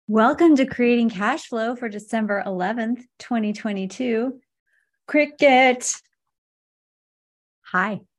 Welcome to Creating Cash Flow for December 11th, 2022. Cricket. Hi.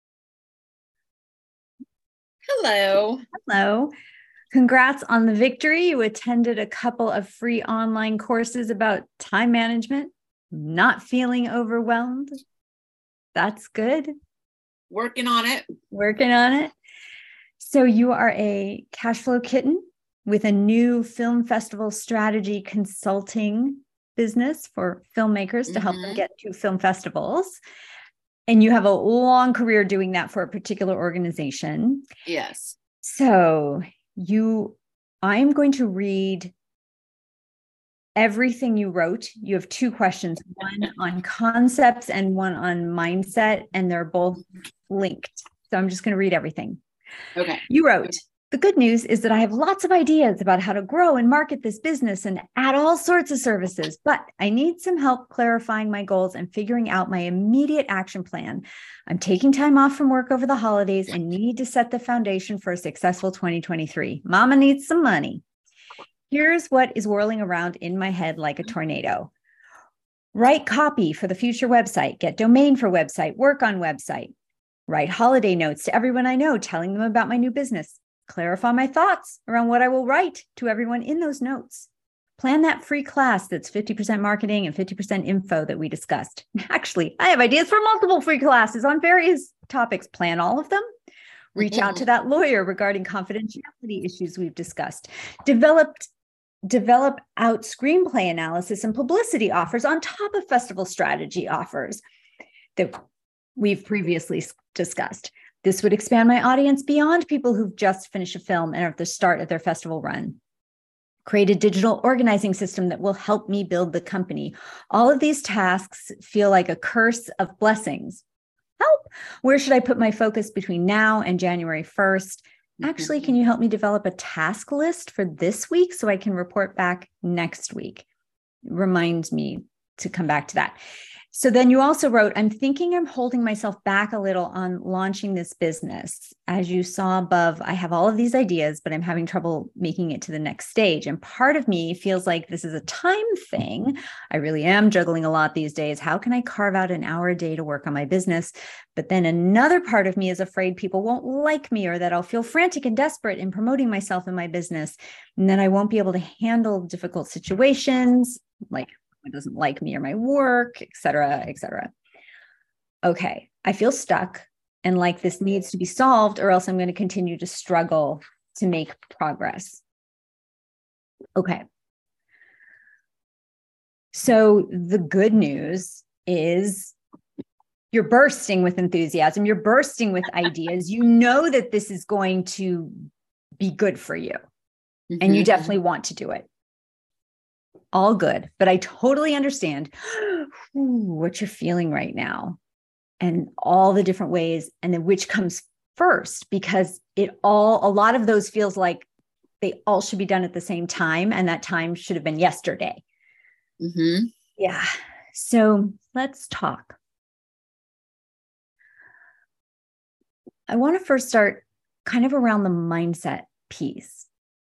Hello. Hello. Congrats on the victory. You attended a couple of free online courses about time management, not feeling overwhelmed. That's good. Working on it. Working on it. So you are a cash flow kitten with a new film festival strategy consulting business for filmmakers to help them get to film festivals. And you have a long career doing that for a particular organization. Yes. So I'm going to read everything you wrote. You have two questions, one on concepts and one on mindset, and they're both linked. So I'm just going to read everything. Okay. You wrote, "The good news is that I have lots of ideas about how to grow and market this business and add all sorts of services, but I need some help clarifying my goals and figuring out my immediate action plan. I'm taking time off from work over the holidays and need to set the foundation for a successful 2023. Mama needs some money. Here's what is whirling around in my head like a tornado. Write copy for the future website, get domain for website, work on website, write holiday notes to everyone I know, telling them about my new business, clarify my thoughts around what I will write to everyone in those notes. Plan that free class that's 50% marketing and 50% info that we discussed. Actually, I have ideas for multiple free classes on various topics. Plan all of them. Reach out to that lawyer regarding confidentiality issues we've discussed. Develop out screenplay analysis and publicity offers on top of festival strategy offers that we've previously discussed. This would expand my audience beyond people who've just finished a film and are at the start of their festival run. Create a digital organizing system that will help me build the company. All of these tasks feel like a curse of blessings. Help! Where should I put my focus between now and January 1st? Actually, can you help me develop a task list for this week so I can report back next week? Remind me to come back to that. So then you also wrote, I'm thinking I'm holding myself back a little on launching this business. As you saw above, I have all of these ideas, but I'm having trouble making it to the next stage. And part of me feels like this is a time thing. I really am juggling a lot these days. How can I carve out an hour a day to work on my business? But then another part of me is afraid people won't like me or that I'll feel frantic and desperate in promoting myself in my business. And then I won't be able to handle difficult situations like it doesn't like me or my work, et cetera, et cetera. Okay, I feel stuck and like this needs to be solved or else I'm going to continue to struggle to make progress. Okay. So the good news is you're bursting with enthusiasm. You're bursting with ideas. You know that this is going to be good for you. And you definitely want to do it. All good, but I totally understand what you're feeling right now and all the different ways and then which comes first, because a lot of those feels like they all should be done at the same time. And that time should have been yesterday. Yeah. So let's talk. I want to first start kind of around the mindset piece.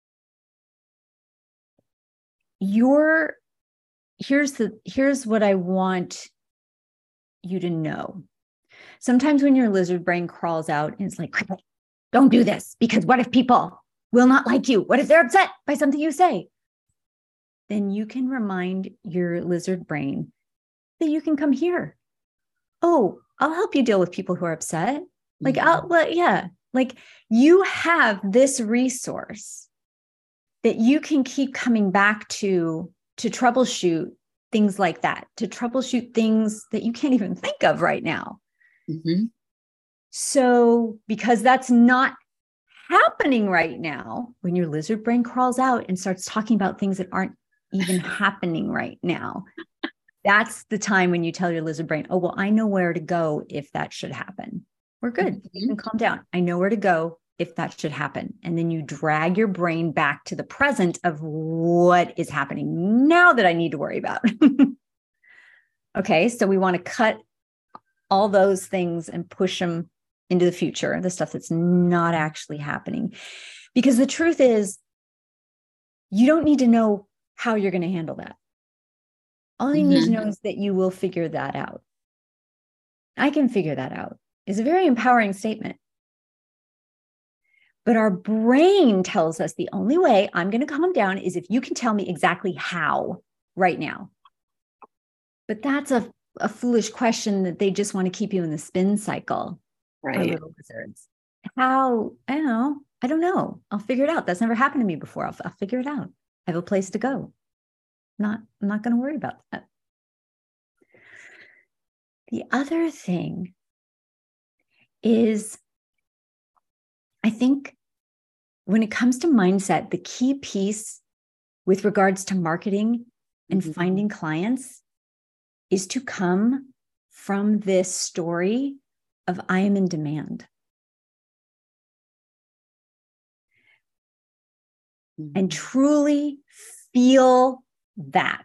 Here's what I want you to know. Sometimes when your lizard brain crawls out and it's like, don't do this because what if people will not like you? What if they're upset by something you say? Then you can remind your lizard brain that you can come here. Oh, I'll help you deal with people who are upset. Like, like you have this resource that you can keep coming back to troubleshoot things like that, to troubleshoot things that you can't even think of right now. So because that's not happening right now, when your lizard brain crawls out and starts talking about things that aren't even happening right now, that's the time when you tell your lizard brain, oh, well, I know where to go if that should happen. We're good. You can calm down. I know where to go if that should happen. And then you drag your brain back to the present of what is happening now that I need to worry about. Okay, so we want to cut all those things and push them into the future, the stuff that's not actually happening. Because the truth is, You don't need to know how you're going to handle that. All you need to know is that you will figure that out. I can figure that out. It's a very empowering statement. But our brain tells us the only way I'm going to calm down is if you can tell me exactly how right now. But that's a foolish question that they just want to keep you in the spin cycle. Right. Our little wizards. How? I don't know. I'll figure it out. That's never happened to me before. I'll figure it out. I have a place to go. I'm not going to worry about that. The other thing is, I think when it comes to mindset, the key piece with regards to marketing and finding clients is to come from this story of I am in demand. And truly feel that.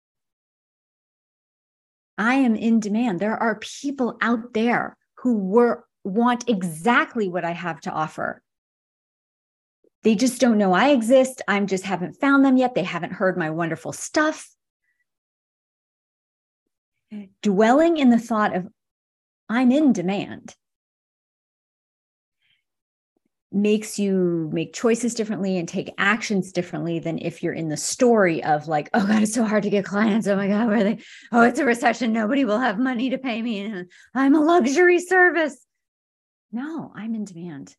I am in demand. There are people out there who want exactly what I have to offer. They just don't know I exist. I just haven't found them yet. They haven't heard my wonderful stuff. Dwelling in the thought of I'm in demand makes you make choices differently and take actions differently than if you're in the story of like, oh God, it's so hard to get clients. Oh my God, where are they? Oh, it's a recession. Nobody will have money to pay me. And I'm a luxury service. No, I'm in demand.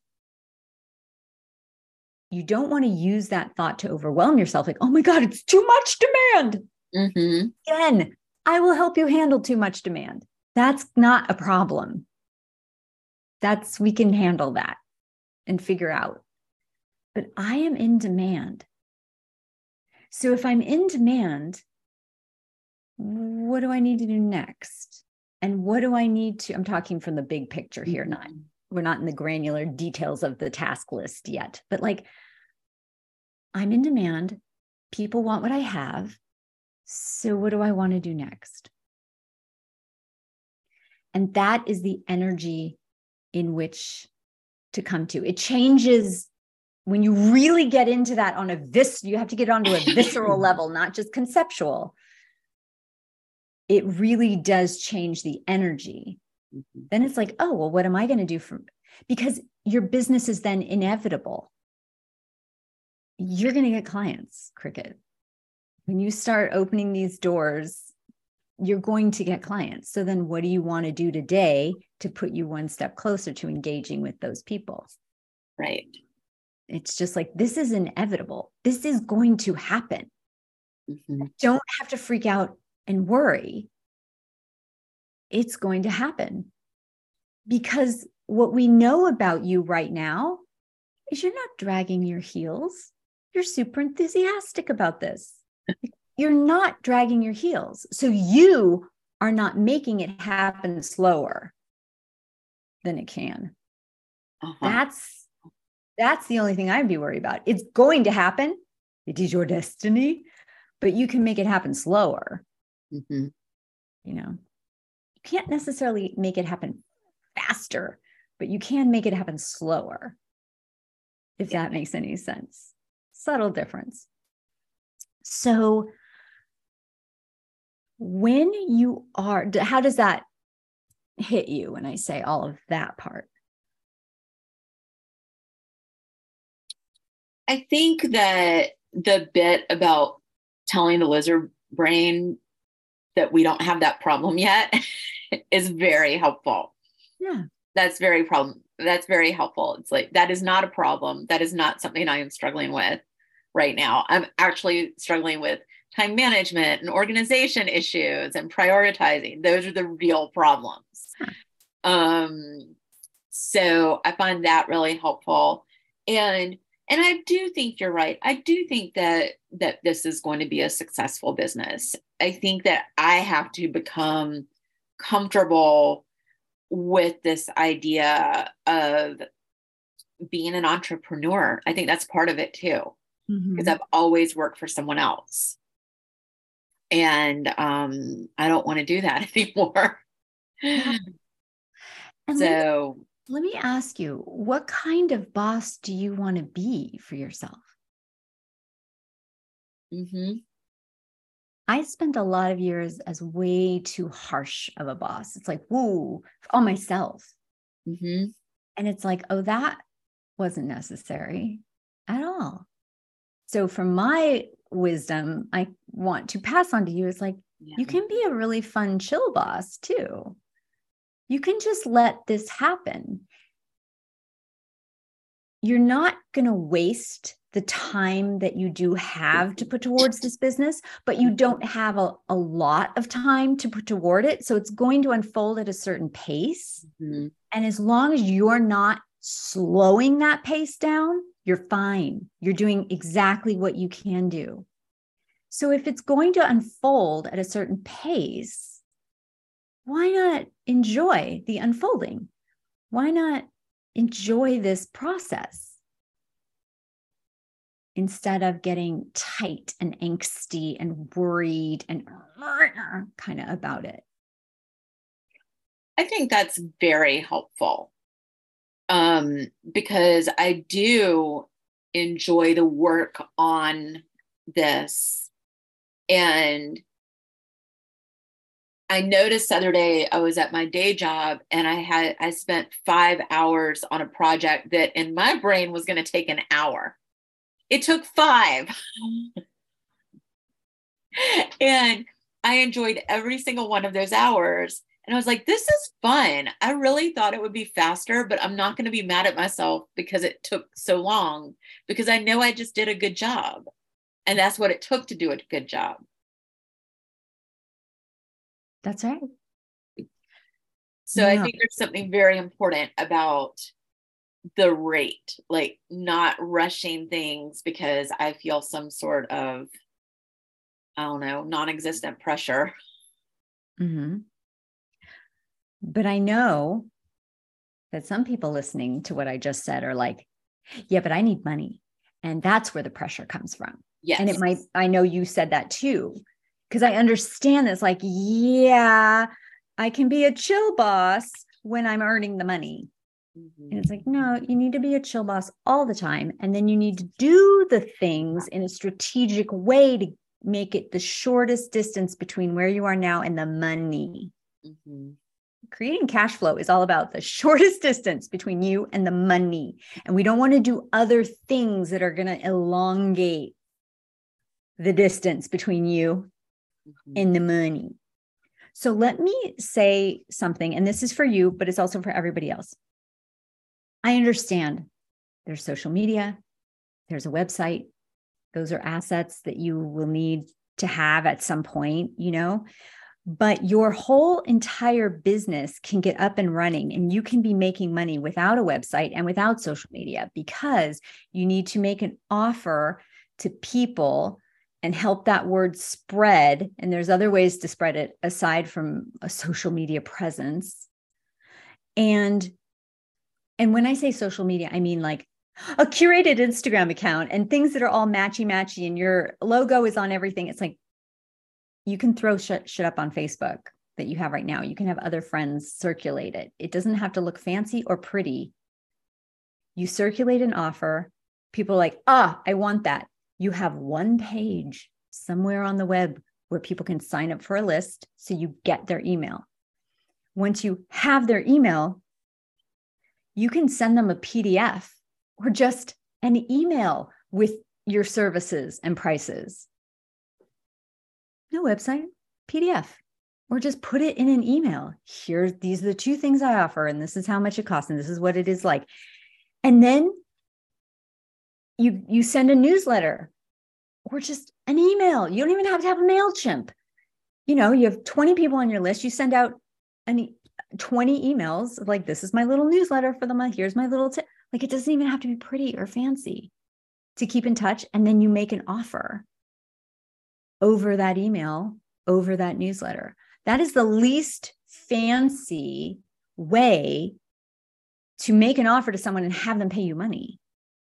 You don't want to use that thought to overwhelm yourself. Like, oh my God, it's too much demand. Again, I will help you handle too much demand. That's not a problem. We can handle that and figure out. But I am in demand. So if I'm in demand, what do I need to do next? And what do I need to, I'm talking from the big picture here, we're not in the granular details of the task list yet, but like, I'm in demand. People want what I have. So what do I want to do next? And that is the energy in which to come to. It changes when you really get into that on you have to get onto a visceral level, not just conceptual. It really does change the energy. Then it's like, oh, well, what am I going to do because your business is then inevitable. You're going to get clients, Cricket. When you start opening these doors, you're going to get clients. So then what do you want to do today to put you one step closer to engaging with those people? Right. It's just like, this is inevitable. This is going to happen. Don't have to freak out and worry. It's going to happen. Because what we know about you right now is you're not dragging your heels. You're super enthusiastic about this. You're not dragging your heels. So you are not making it happen slower than it can. That's the only thing I'd be worried about. It's going to happen. It is your destiny, but you can make it happen slower. You can't necessarily make it happen faster, but you can make it happen slower. If that makes any sense. Subtle difference. So when you are, how does that hit you when I say all of that part? I think that the bit about telling the lizard brain that we don't have that problem yet is very helpful. Yeah. That's very helpful. It's like, that is not a problem. That is not something I am struggling with right now. I'm actually struggling with time management and organization issues and prioritizing. Those are the real problems. So I find that really helpful. And I do think you're right. I do think that this is going to be a successful business. I think that I have to become comfortable with this idea of being an entrepreneur. I think that's part of it too, because I've always worked for someone else. And I don't want to do that anymore. Yeah. So let me ask you, what kind of boss do you want to be for yourself? Mm-hmm. I spent a lot of years as way too harsh of a boss. It's like, woo, on myself. Mm-hmm. And it's like, oh, that wasn't necessary at all. So from my wisdom, I want to pass on to you is like, Yeah. you can be a really fun, chill boss too. You can just let this happen. You're not going to waste the time that you do have to put towards this business, but you don't have a lot of time to put toward it. So it's going to unfold at a certain pace. Mm-hmm. And as long as you're not slowing that pace down, you're fine. You're doing exactly what you can do. So if it's going to unfold at a certain pace, why not enjoy the unfolding? Why not enjoy this process instead of getting tight and angsty and worried and kind of about it? I think that's very helpful, because I do enjoy the work on this. And I noticed the other day I was at my day job and I spent 5 hours on a project that in my brain was going to take an hour. It took 5. And I enjoyed every single one of those hours. And I was like, this is fun. I really thought it would be faster, but I'm not going to be mad at myself because it took so long, because I know I just did a good job. And that's what it took to do a good job. That's right. So I think there's something very important about the rate, like not rushing things because I feel some sort of, I don't know, non-existent pressure. Mm-hmm. But I know that some people listening to what I just said are like, yeah, but I need money. And that's where the pressure comes from. Yes. And it might, I know you said that too, because I understand this, like, yeah, I can be a chill boss when I'm earning the money. Mm-hmm. And it's like, no, you need to be a chill boss all the time. And then you need to do the things in a strategic way to make it the shortest distance between where you are now and the money. Mm-hmm. Creating cash flow is all about the shortest distance between you and the money. And we don't want to do other things that are going to elongate the distance between you and the money. So let me say something, and this is for you, but it's also for everybody else. I understand there's social media, there's a website. Those are assets that you will need to have at some point, but your whole entire business can get up and running, and you can be making money without a website and without social media, because you need to make an offer to people and help that word spread. And there's other ways to spread it aside from a social media presence. And when I say social media, I mean like a curated Instagram account and things that are all matchy and your logo is on everything. It's like, you can throw shit up on Facebook that you have right now. You can have other friends circulate it. It doesn't have to look fancy or pretty. You circulate an offer. People are like, I want that. You have one page somewhere on the web where people can sign up for a list, so you get their email. Once you have their email, you can send them a PDF or just an email with your services and prices. No website, PDF, or just put it in an email. These are the 2 things I offer, and this is how much it costs, and this is what it is like. And then you send a newsletter or just an email. You don't even have to have a MailChimp. You have 20 people on your list. You send out 20 emails like, this is my little newsletter for the month. Here's my little tip. Like, it doesn't even have to be pretty or fancy to keep in touch. And then you make an offer over that email, over that newsletter. That is the least fancy way to make an offer to someone and have them pay you money.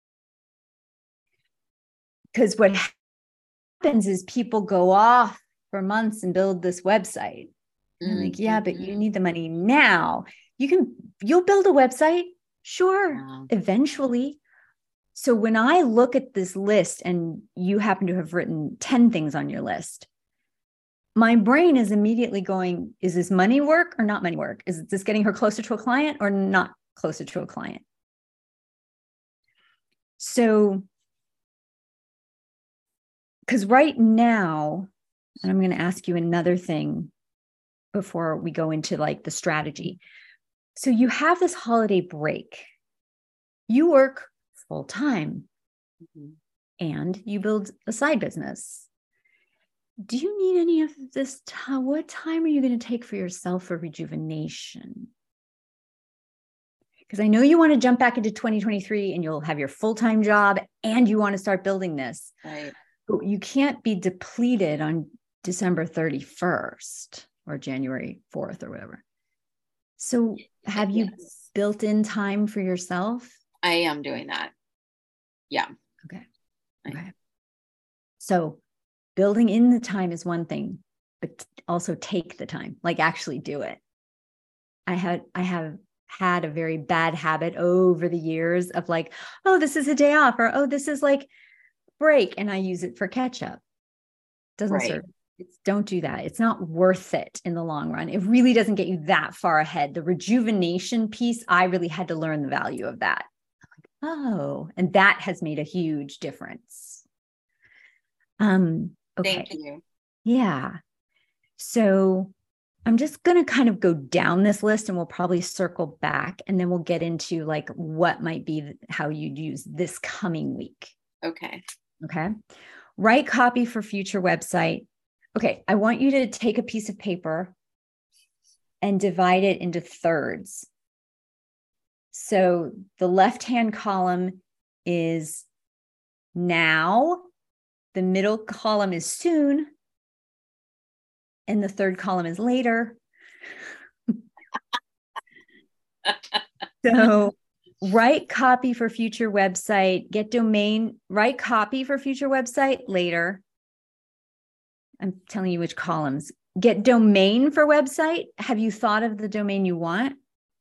Because what happens is people go off for months and build this website. And like, yeah, but you need the money now. You'll build a website. Sure. Eventually. So when I look at this list and you happen to have written 10 things on your list, my brain is immediately going, is this money work or not money work? Is this getting her closer to a client or not closer to a client? So, because right now, and I'm going to ask you another thing before we go into like the strategy. So you have this holiday break. You work full time and you build a side business. Do you need any of this time? What time are you going to take for yourself for rejuvenation? Because I know you want to jump back into 2023 and you'll have your full-time job and you want to start building this. Right. But you can't be depleted on December 31st or January 4th or whatever. So have you built in time for yourself? I am doing that. Yeah. Okay. So building in the time is one thing, but also take the time, like actually do it. I have had a very bad habit over the years of like, oh, this is a day off, or oh, this is like break, and I use it for catch up. Doesn't serve. Don't do that. It's not worth it in the long run. It really doesn't get you that far ahead. The rejuvenation piece, I really had to learn the value of that. Oh, and that has made a huge difference. Okay. Thank you. Yeah. So I'm just going to kind of go down this list and we'll probably circle back and then we'll get into like what might be how you'd use this coming week. Okay. Write copy for future website. Okay. I want you to take a piece of paper and divide it into thirds. So the left-hand column is now, the middle column is soon, and the third column is later. So write copy for future website, get domain, write copy for future website later. I'm telling you which columns. Get domain for website. Have you thought of the domain you want?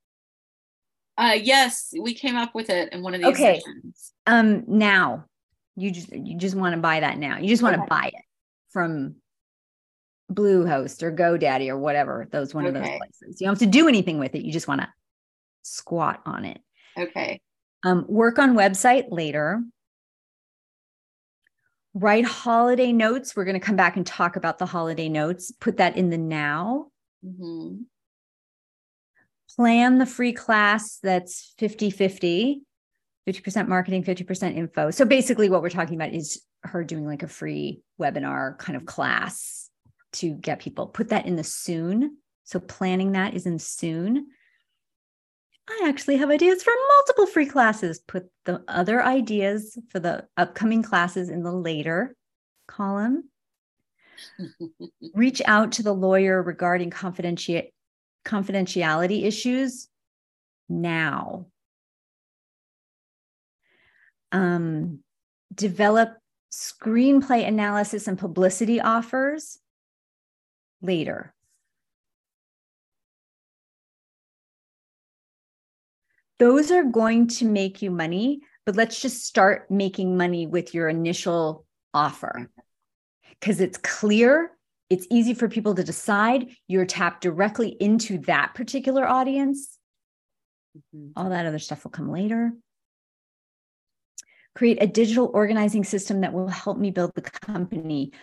Yes, we came up with it in one of these sessions. Now you just want to buy that now. You just want to buy it from Bluehost or GoDaddy or whatever, one of those places. You don't have to do anything with it. You just want to squat on it. Okay. Work on website later. Write holiday notes. We're going to come back and talk about the holiday notes. Put that in the now. Mm-hmm. Plan the free class that's 50-50, 50% marketing, 50% info. So basically what we're talking about is her doing like a free webinar kind of class to get people. Put that in the soon. So planning that is in soon. I actually have ideas for multiple free classes. Put the other ideas for the upcoming classes in the later column. Reach out to the lawyer regarding confidentiality issues now. Develop screenplay analysis and publicity offers later. Those are going to make you money, but let's just start making money with your initial offer because it's clear. It's easy for people to decide. You're tapped directly into that particular audience. All that other stuff will come later. Create a digital organizing system that will help me build the company.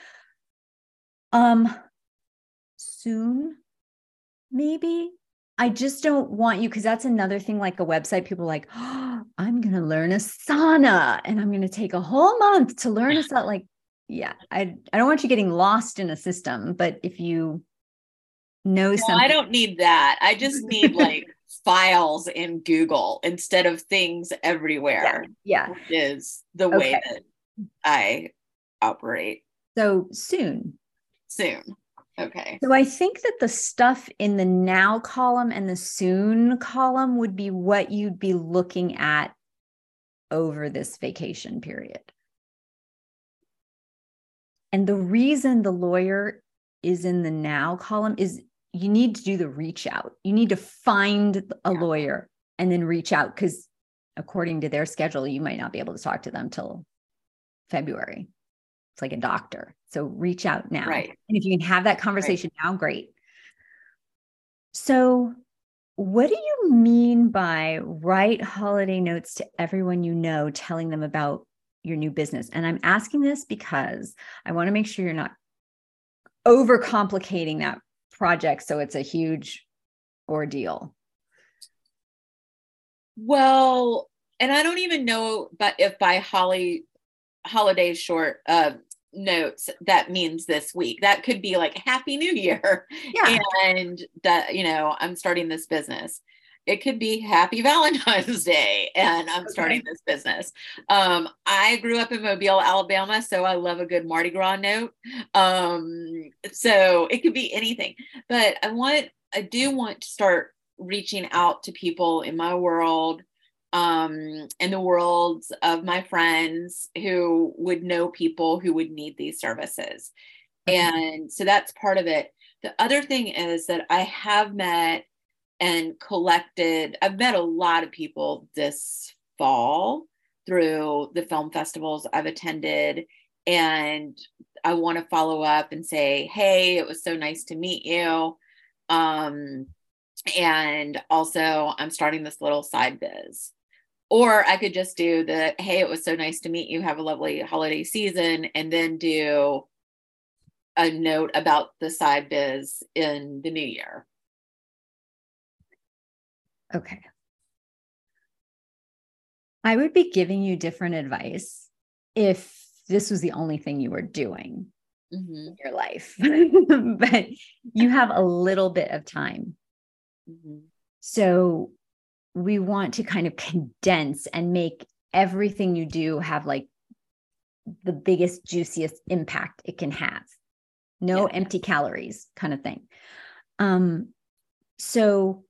Soon, maybe. I just don't want you, because that's another thing, like a website, people are like, oh, I'm going to learn Asana and I'm going to take a whole month to learn Asana. Like, yeah, I don't want you getting lost in a system, but if you know something. I don't need that. I just need like files in Google instead of things everywhere. Yeah. Which is the way that I operate. So soon. Okay. So I think that the stuff in the now column and the soon column would be what you'd be looking at over this vacation period. And the reason the lawyer is in the now column is you need to do the reach out. You need to find a lawyer and then reach out, because according to their schedule, you might not be able to talk to them till February. It's like a doctor. So reach out now. Right. And if you can have that conversation now, great. So what do you mean by write holiday notes to everyone you know, telling them about your new business? And I'm asking this because I want to make sure you're not overcomplicating that project so it's a huge ordeal. Well, and I don't even know, but if by holiday short notes that means this week, that could be like Happy New Year, and that, you know, I'm starting this business. It could be Happy Valentine's Day and I'm starting this business. I grew up in Mobile, Alabama, so I love a good Mardi Gras note. So it could be anything, but I do want to start reaching out to people in my world, in the worlds of my friends who would know people who would need these services. And so that's part of it. The other thing is that I have met and collected, I've met a lot of people this fall through the film festivals I've attended. And I want to follow up and say, hey, it was so nice to meet you. And also I'm starting this little side biz. Or I could just do the, hey, it was so nice to meet you. Have a lovely holiday season. And then do a note about the side biz in the new year. Okay. I would be giving you different advice if this was the only thing you were doing in your life, but you have a little bit of time. So we want to kind of condense and make everything you do have like the biggest, juiciest impact it can have. No empty calories kind of thing. So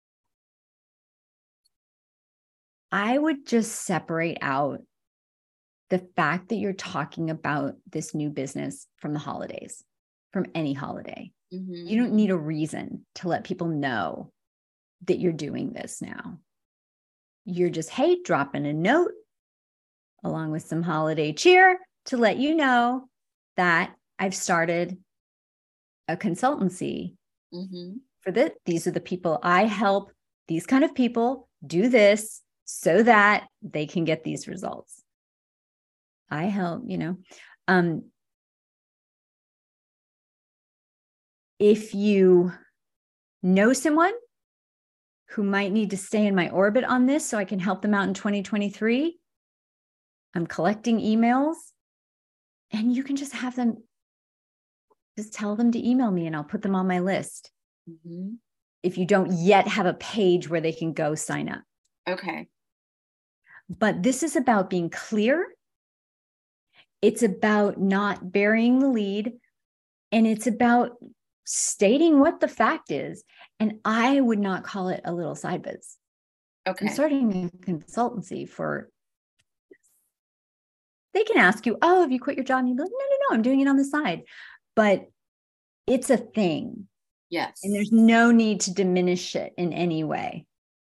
I would just separate out the fact that you're talking about this new business from the holidays, from any holiday. You don't need a reason to let people know that you're doing this now. You're just, hey, dropping a note along with some holiday cheer to let you know that I've started a consultancy for this. These are the people I help. These kind of people do this so that they can get these results. I help, if you know someone who might need to stay in my orbit on this so I can help them out in 2023, I'm collecting emails, and you can just have them, just tell them to email me and I'll put them on my list. If you don't yet have a page where they can go sign up. Okay. But this is about being clear. It's about not burying the lead. And it's about stating what the fact is. And I would not call it a little side biz. Okay. I'm starting a consultancy for, they can ask you, oh, have you quit your job? And you'd be like, no, I'm doing it on the side. But it's a thing. Yes. And there's no need to diminish it in any way.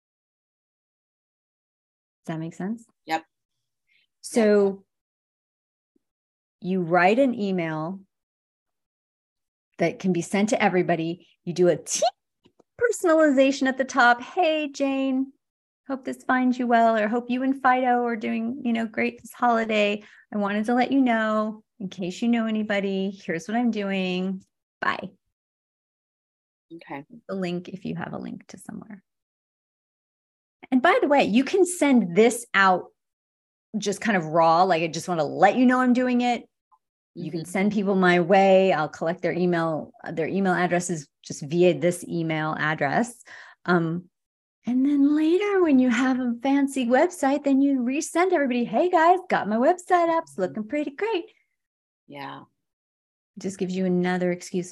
Does that make sense? Yep. So you write an email that can be sent to everybody. You do a personalization at the top. Hey, Jane, hope this finds you well, or hope you and Fido are doing, great this holiday. I wanted to let you know, in case you know anybody, here's what I'm doing. Bye. Okay. The link, if you have a link to somewhere. And by the way, you can send this out just kind of raw. Like, I just want to let you know I'm doing it. You can send people my way. I'll collect their email addresses just via this email address. And then later, when you have a fancy website, then you resend everybody, hey guys, got my website up. It's looking pretty great. Yeah. It just gives you another excuse.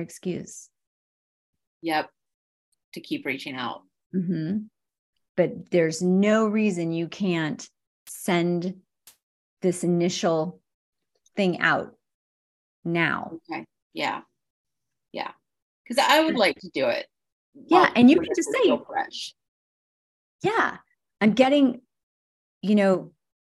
Yep. To keep reaching out. But there's no reason you can't send this initial thing out now. Okay. Yeah. Because I would like to do it. Yeah. And you can just say, fresh. yeah, I'm getting you know,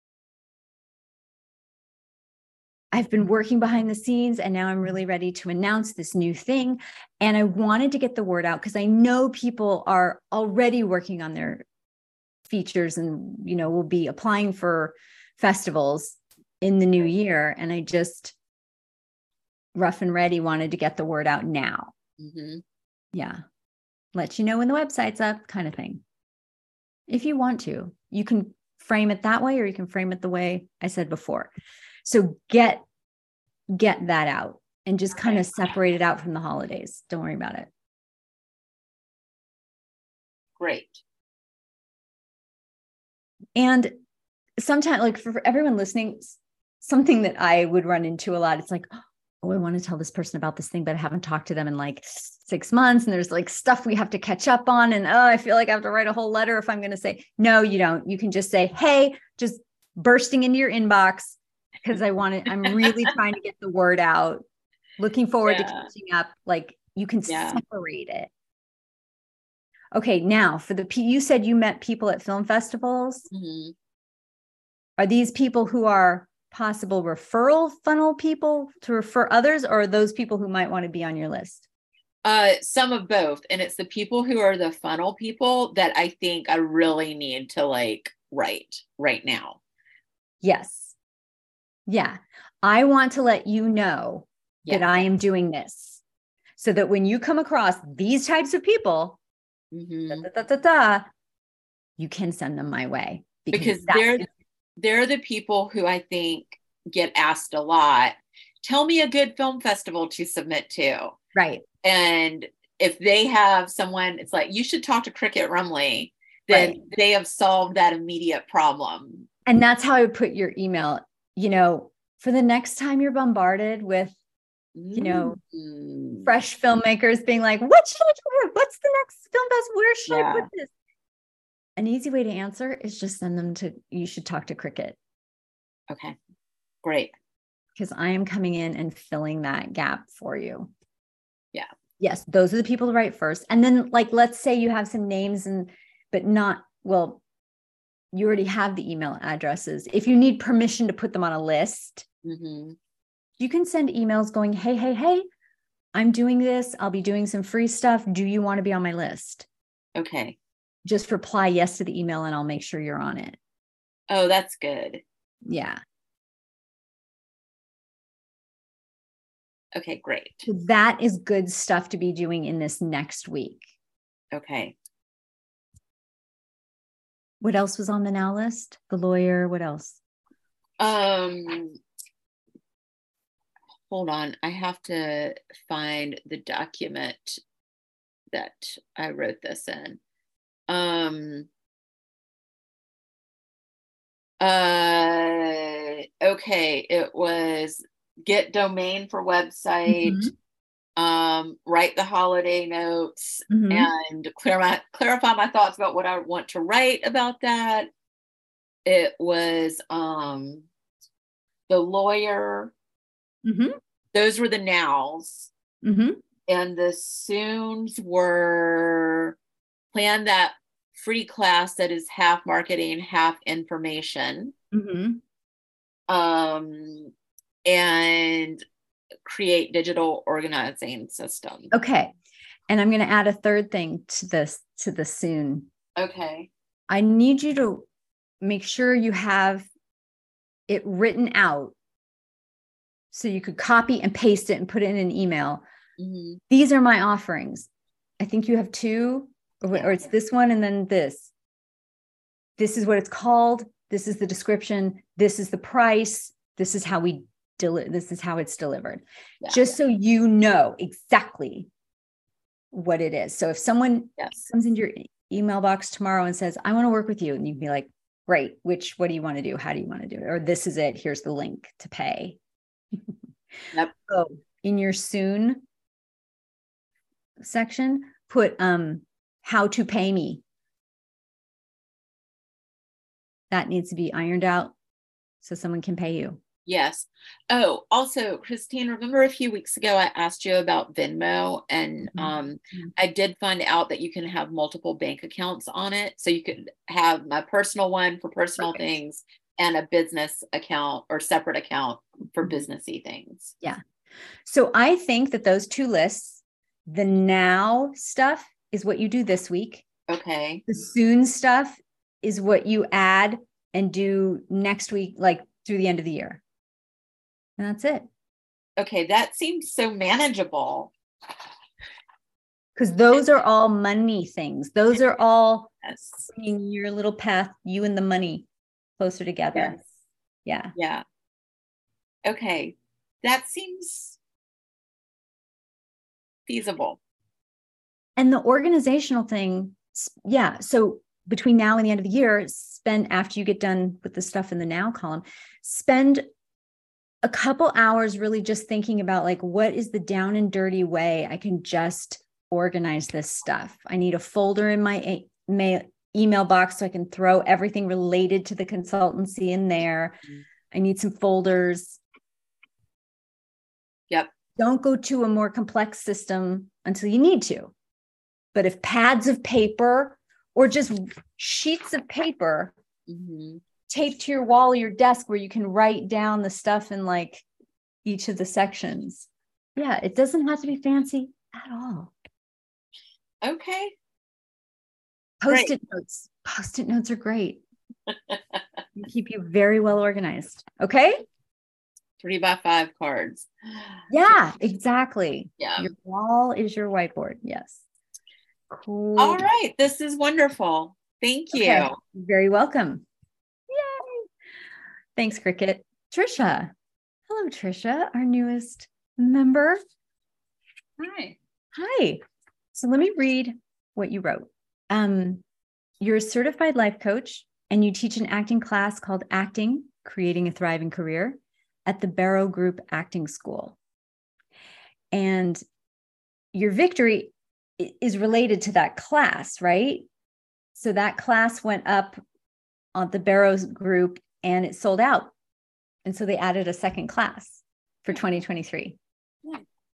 I've been working behind the scenes and now I'm really ready to announce this new thing. And I wanted to get the word out because I know people are already working on their features and, you know, will be applying for festivals in the new year. And I just rough and ready wanted to get the word out now. Mm-hmm. Yeah. Let you know when the website's up, kind of thing. If you want to, you can frame it that way, or you can frame it the way I said before. So get that out and just kind of separate it out from the holidays. Don't worry about it. Great. And sometimes, like for everyone listening, something that I would run into a lot, it's like, oh, I want to tell this person about this thing, but I haven't talked to them in like 6 months. And there's like stuff we have to catch up on. And I feel like I have to write a whole letter if I'm going to say, no, you don't. You can just say, hey, just bursting into your inbox because I'm really trying to get the word out. Looking forward to catching up. Like you can separate it. Okay. Now you said you met people at film festivals. Mm-hmm. Are these people who are possible referral funnel people to refer others, or are those people who might want to be on your list? Some of both. And it's the people who are the funnel people that I think I really need to like write right now. Yes. Yeah. I want to let you know that I am doing this so that when you come across these types of people, you can send them my way because they're the people who I think get asked a lot. Tell me a good film festival to submit to. Right. And if they have someone, it's like, you should talk to Cricket Rumley, then they have solved that immediate problem. And that's how I would put your email, you know, for the next time you're bombarded with, you know, fresh filmmakers being like, what should I do? What's the next film festival? Where should I put this? An easy way to answer is just send them you should talk to Cricket. Okay, great. Because I am coming in and filling that gap for you. Yeah. Yes, those are the people to write first. And then like, let's say you have some names but not, well, you already have the email addresses. If you need permission to put them on a list, you can send emails going, hey, I'm doing this. I'll be doing some free stuff. Do you want to be on my list? Okay. Just reply yes to the email and I'll make sure you're on it. Oh, that's good. Yeah. Okay, great. So that is good stuff to be doing in this next week. Okay. What else was on the now list? The lawyer, what else? Hold on. I have to find the document that I wrote this in. Okay. It was get domain for website, write the holiday notes, and clarify my thoughts about what I want to write about that. It was the lawyer. Those were the nows. And the soons were plan that free class that is half marketing, half information. And create digital organizing system. Okay. And I'm going to add a third thing to the soon. Okay. I need you to make sure you have it written out so you could copy and paste it and put it in an email. These are my offerings. I think you have two, or it's this one and then this. This is what it's called. This is the description. This is the price. This is how this is how it's delivered. Just so you know exactly what it is. So if someone comes into your email box tomorrow and says, I want to work with you, and you can be like, great, what do you want to do? How do you want to do it? Or this is it. Here's the link to pay. So in your soon section, put how to pay me. That needs to be ironed out so someone can pay you. Yes. Oh, also, Christine, remember a few weeks ago I asked you about Venmo, and I did find out that you can have multiple bank accounts on it. So you could have my personal one for personal things and a business account or separate account for businessy things. Yeah. So I think that those two lists, the now stuff is what you do this week. Okay. The soon stuff is what you add and do next week, like through the end of the year. And that's it. Okay, that seems so manageable. Because those are all money things. Those are all Yes. bringing your little path, you and the money, closer together. Yes. Yeah. Yeah. Okay. That seems feasible. And the organizational thing, yeah. So between now and the end of the year, spend, after you get done with the stuff in the now column, spend a couple hours really just thinking about, like, what is the down and dirty way I can just organize this stuff? I need a folder in my email box so I can throw everything related to the consultancy in there. I need some folders. Yep. Don't go to a more complex system until you need to. But if pads of paper or just sheets of paper taped to your wall or your desk where you can write down the stuff in like each of the sections. Yeah, it doesn't have to be fancy at all. Okay. Post-it notes. Post-it notes are great. They keep you very well organized. Okay. 3x5 cards. Yeah, exactly. Yeah. Your wall is your whiteboard. Yes. Cool. All right. This is wonderful. Thank you. Okay. You're very welcome. Yay. Thanks, Cricket. Trisha. Hello, Trisha, our newest member. Hi. Hi. So let me read what you wrote. You're a certified life coach and you teach an acting class called Acting, Creating a Thriving Career at the Barrow Group Acting School. And your victory is related to that class, right? So that class went up on the Barrows Group and it sold out. And so they added a second class for 2023. Yeah.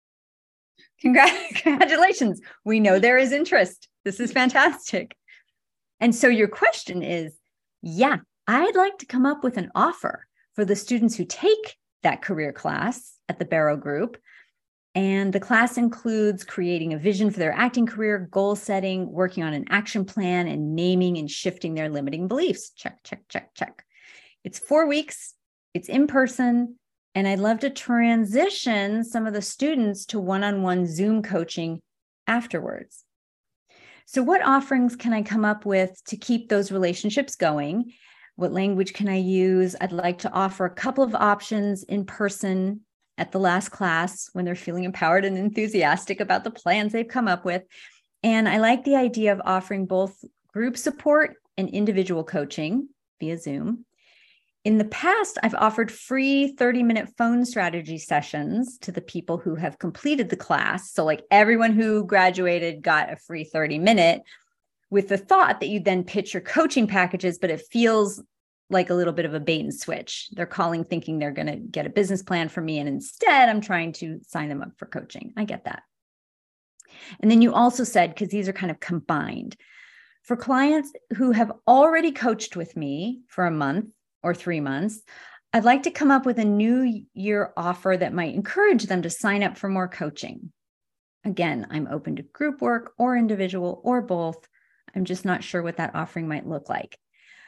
Congratulations. We know there is interest. This is fantastic. And so your question is, yeah, I'd like to come up with an offer for the students who take that career class at the Barrow Group. And the class includes creating a vision for their acting career, goal setting, working on an action plan, and naming and shifting their limiting beliefs. Check, check, check, check. It's 4 weeks. It's in person. And I'd love to transition some of the students to one-on-one Zoom coaching afterwards. So what offerings can I come up with to keep those relationships going? What language can I use? I'd like to offer a couple of options in person at the last class when they're feeling empowered and enthusiastic about the plans they've come up with. And I like the idea of offering both group support and individual coaching via Zoom. In the past, I've offered free 30-minute phone strategy sessions to the people who have completed the class. So like everyone who graduated got a free 30-minute with the thought that you then pitch your coaching packages, but it feels like a little bit of a bait and switch. They're calling thinking they're going to get a business plan from me. And instead, I'm trying to sign them up for coaching. I get that. And then you also said, because these are kind of combined, for clients who have already coached with me for a month or 3 months, I'd like to come up with a new year offer that might encourage them to sign up for more coaching. Again, I'm open to group work or individual or both. I'm just not sure what that offering might look like.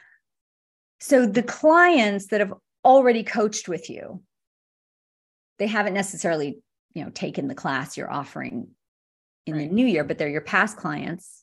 So the clients that have already coached with you, they haven't necessarily, taken the class you're offering in the new year, but they're your past clients.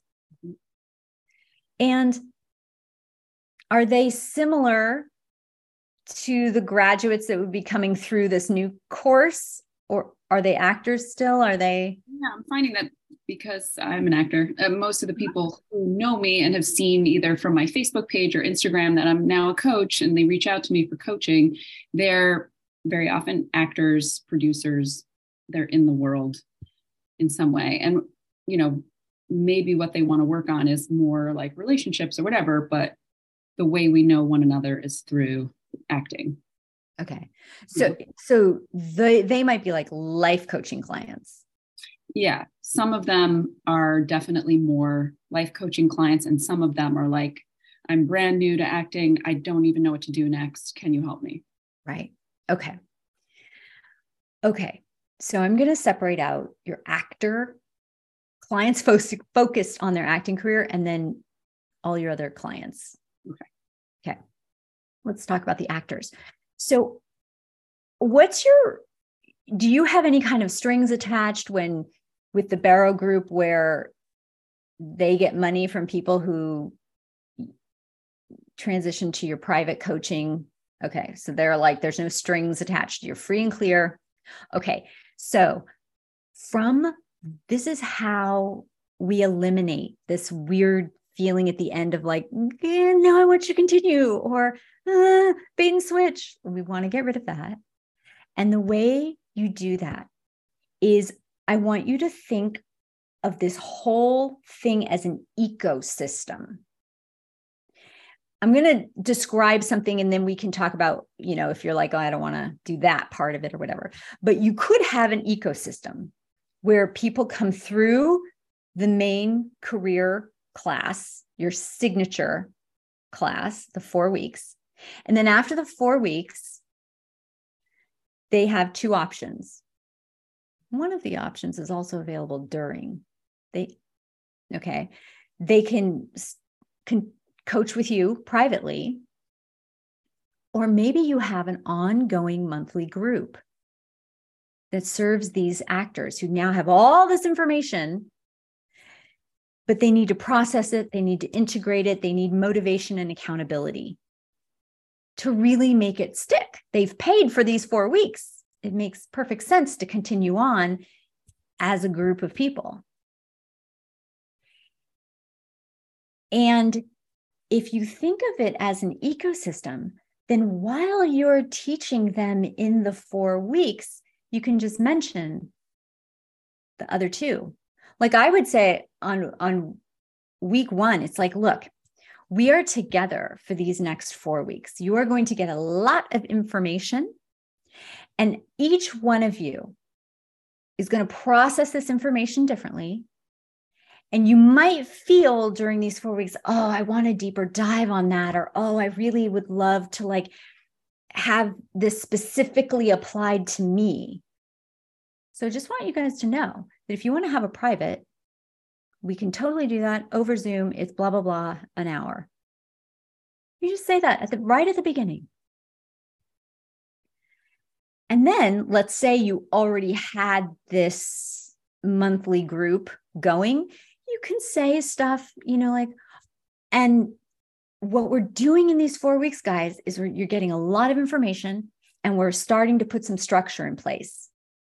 And are they similar to the graduates that would be coming through this new course, or are they actors still? Are they? Yeah, I'm finding that because I'm an actor, most of the people who know me and have seen either from my Facebook page or Instagram that I'm now a coach and they reach out to me for coaching, they're very often actors, producers, they're in the world in some way. And, maybe what they want to work on is more like relationships or whatever, but the way we know one another is through acting. Okay. So they might be like life coaching clients. Yeah. Some of them are definitely more life coaching clients, and some of them are like, I'm brand new to acting. I don't even know what to do next. Can you help me? Right. Okay. Okay. So I'm going to separate out your actor clients focused on their acting career, and then all your other clients. Okay. Let's talk about the actors. So do you have any kind of strings attached with the Barrow Group where they get money from people who transition to your private coaching? Okay. So they're like, there's no strings attached. You're free and clear. Okay. So this is how we eliminate this weird feeling at the end of like, no, I want you to continue, or bait and switch. We want to get rid of that. And the way you do that is I want you to think of this whole thing as an ecosystem. I'm going to describe something and then we can talk about, if you're like, oh, I don't want to do that part of it or whatever. But you could have an ecosystem where people come through the main career class, your signature class, the 4 weeks. And then after the 4 weeks, they have two options. One of the options is also available during. They can coach with you privately, or maybe you have an ongoing monthly group that serves these actors who now have all this information, but they need to process it, they need to integrate it, they need motivation and accountability to really make it stick. They've paid for these 4 weeks. It makes perfect sense to continue on as a group of people. And if you think of it as an ecosystem, then while you're teaching them in the 4 weeks, you can just mention the other two. Like I would say on week 1, it's like, look, we are together for these next 4 weeks. You are going to get a lot of information, and each one of you is going to process this information differently. And you might feel during these 4 weeks, oh, I want a deeper dive on that. Or, oh, I really would love to have this specifically applied to me. So just want you guys to know that if you want to have a private, we can totally do that over Zoom. It's blah, blah, blah, an hour. You just say that right at the beginning. And then let's say you already had this monthly group going. You can say stuff, and what we're doing in these 4 weeks, guys, is you're getting a lot of information and we're starting to put some structure in place.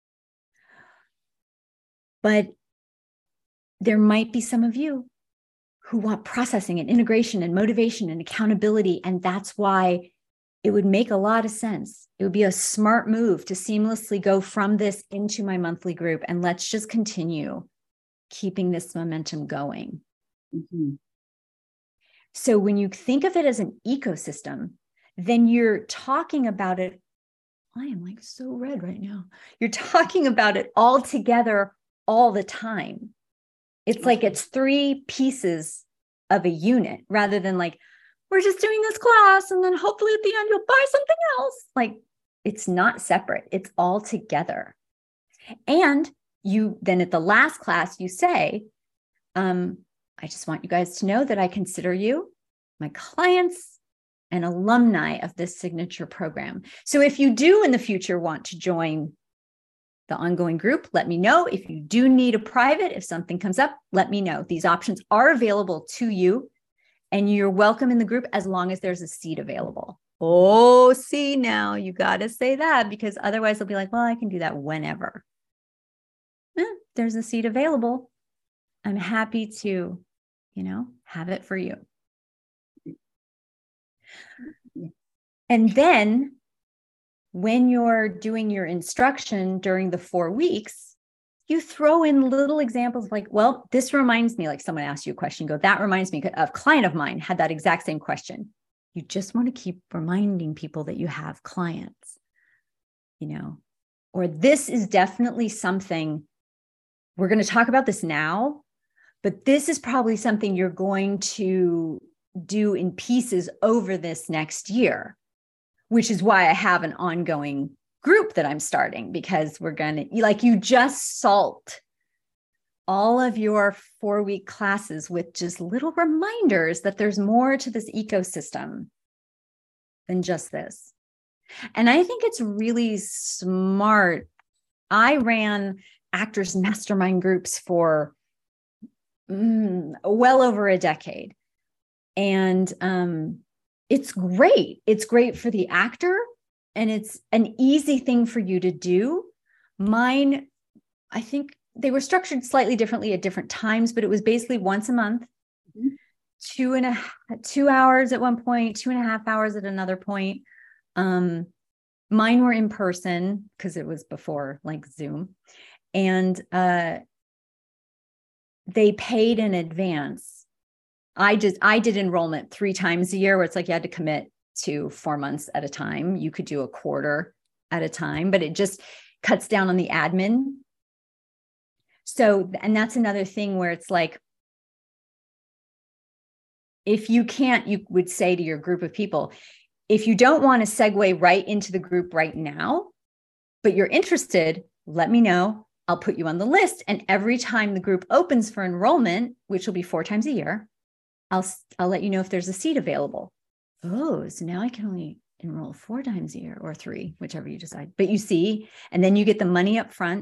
But there might be some of you who want processing and integration and motivation and accountability. And that's why it would make a lot of sense. It would be a smart move to seamlessly go from this into my monthly group. And let's just continue keeping this momentum going. Mm-hmm. So when you think of it as an ecosystem, then you're talking about it. I am so red right now. You're talking about it all together all the time. It's like it's 3 pieces of a unit rather than we're just doing this class and then hopefully at the end you'll buy something else. It's not separate. It's all together. And you then at the last class, you say, I just want you guys to know that I consider you my clients and alumni of this signature program. So if you do in the future want to join the ongoing group, let me know. If you do need a private, if something comes up, let me know. These options are available to you and you're welcome in the group as long as there's a seat available. Oh, see, now you got to say that because otherwise they'll be like, well, I can do that whenever. There's a seat available. I'm happy to, have it for you. And then when you're doing your instruction during the 4 weeks, you throw in little examples well, this reminds me, someone asked you a question, that reminds me, a client of mine had that exact same question. You just want to keep reminding people that you have clients. or this is definitely something we're going to talk about this now, but this is probably something you're going to do in pieces over this next year, which is why I have an ongoing group that I'm starting, because we're going to, like, you just salt all of your 4-week classes with just little reminders that there's more to this ecosystem than just this. And I think it's really smart. I ran actors mastermind groups for well over a decade. And it's great. It's great for the actor, and it's an easy thing for you to do. Mine, I think they were structured slightly differently at different times, but it was basically once a month, 2 hours at one point, 2.5 hours at another point. Mine were in person because it was before like Zoom, and they paid in advance. I did enrollment 3 times a year, where it's like you had to commit to 4 months at a time. You could do a quarter at a time, but it just cuts down on the admin. So, and that's another thing where it's like, if you can't, you would say to your group of people, if you don't want to segue right into the group right now, but you're interested, let me know. I'll put you on the list. And every time the group opens for enrollment, which will be 4 times a year, I'll let you know if there's a seat available. Oh, so now I can only enroll 4 times a year, or 3, whichever you decide. But you see, and then you get the money up front,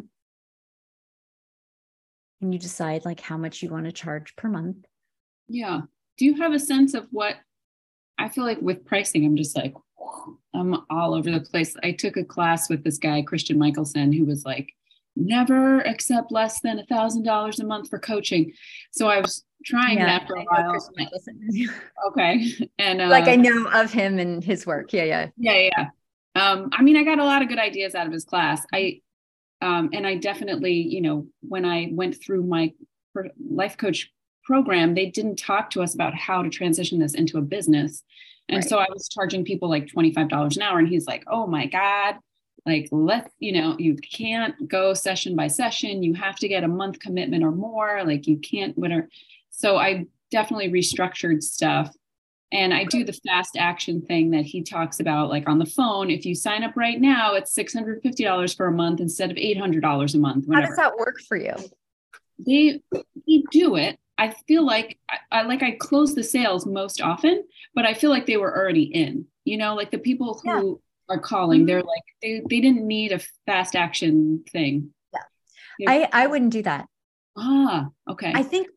and you decide like how much you want to charge per month. Yeah. Do you have a sense of what, I feel like with pricing, I'm just like, I'm all over the place. I took a class with this guy, Christian Michelson, who was like, never accept less than $1,000 a month for coaching. So I was trying that for a while. Okay. And like I know of him and his work. Yeah. I mean, I got a lot of good ideas out of his class. And I definitely, when I went through my life coach program, they didn't talk to us about how to transition this into a business. And so I was charging people like $25 an hour. And he's like, oh my God, like, you can't go session by session. You have to get a month commitment or more. Like you can't, whatever. So I definitely restructured stuff. And I do the fast action thing that he talks about, like on the phone. If you sign up right now, it's $650 for a month instead of $800 a month. Whatever. How does that work for you? They do it. I feel like I close the sales most often, but I feel like they were already in, like the people who are calling, they're like, they didn't need a fast action thing. Yeah. I wouldn't do that. Ah, okay. I think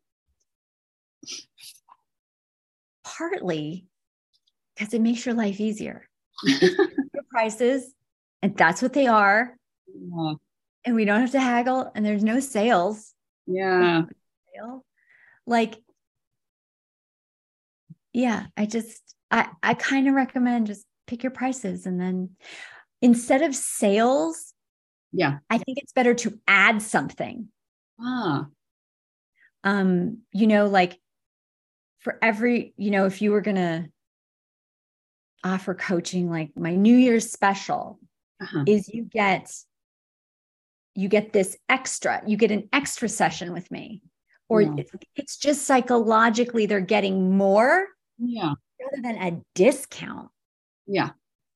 partly because it makes your life easier. Your prices, and that's what they are. Yeah. And we don't have to haggle, and there's no sales. Yeah. Like, yeah, I kind of recommend just pick your prices, and then instead of sales, I think it's better to add something. Like for every, if you were going to offer coaching, like my New Year's special is you get this extra, you get an extra session with me, or it's just psychologically they're getting more rather than a discount. Yeah.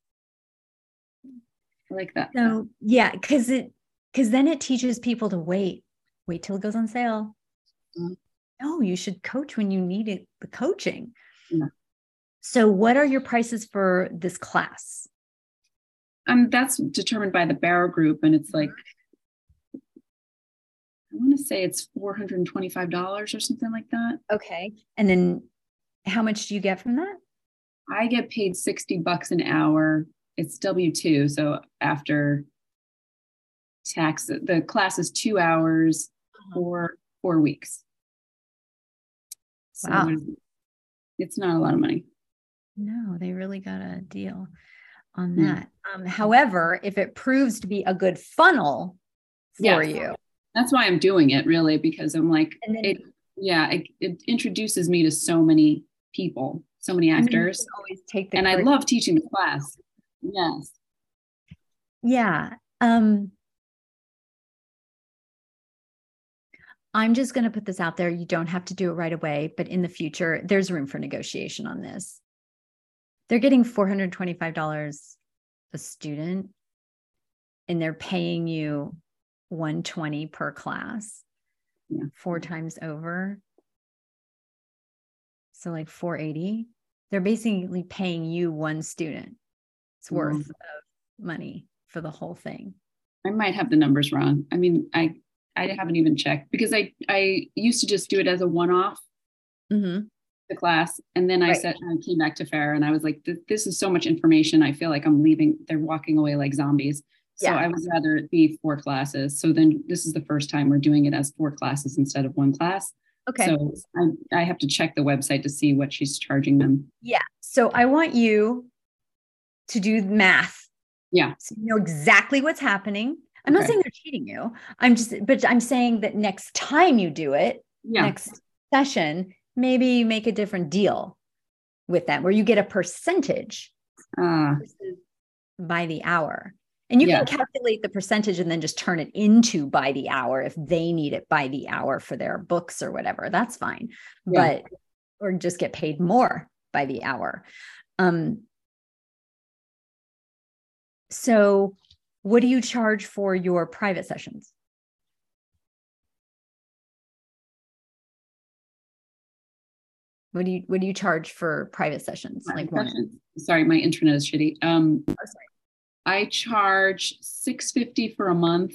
I like that. So because then it teaches people to wait till it goes on sale. No, you should coach when you need the coaching. Yeah. So what are your prices for this class? That's determined by the Barrow Group, and it's like, I want to say it's $425 or something like that. Okay. And then how much do you get from that? I get paid $60 an hour. It's W-2. So after tax, the class is 2 hours for 4 weeks. So it's not a lot of money. No, they really got a deal on that. However, if it proves to be a good funnel for you. That's why I'm doing it, really, because I'm like, it introduces me to so many people, so many actors. Always take and I love teaching the class. Yes. Yeah. I'm just going to put this out there. You don't have to do it right away, but in the future, there's room for negotiation on this. They're getting $425 a student, and they're paying you $120 per class, 4 times over. So like $480. They're basically paying you one student. It's worth of money for the whole thing. I might have the numbers wrong. I mean, I haven't even checked because I used to just do it as a one-off, the class. And then I came back to FAIR and I was like, this is so much information. I feel like I'm leaving. They're walking away like zombies. So I would rather it be 4 classes. So then this is the first time we're doing it as 4 classes instead of 1 class. Okay. So I have to check the website to see what she's charging them. Yeah. So I want you to do math. Yeah. So you know exactly what's happening. I'm not saying they're cheating you. But I'm saying that next time you do it, next session, maybe make a different deal with them where you get a percentage by the hour. And you can calculate the percentage and then just turn it into by the hour if they need it by the hour for their books or whatever. That's fine. But or just get paid more by the hour. So what do you charge for your private sessions? What do you charge for private sessions? Sorry, my internet is shitty. I charge $650 for a month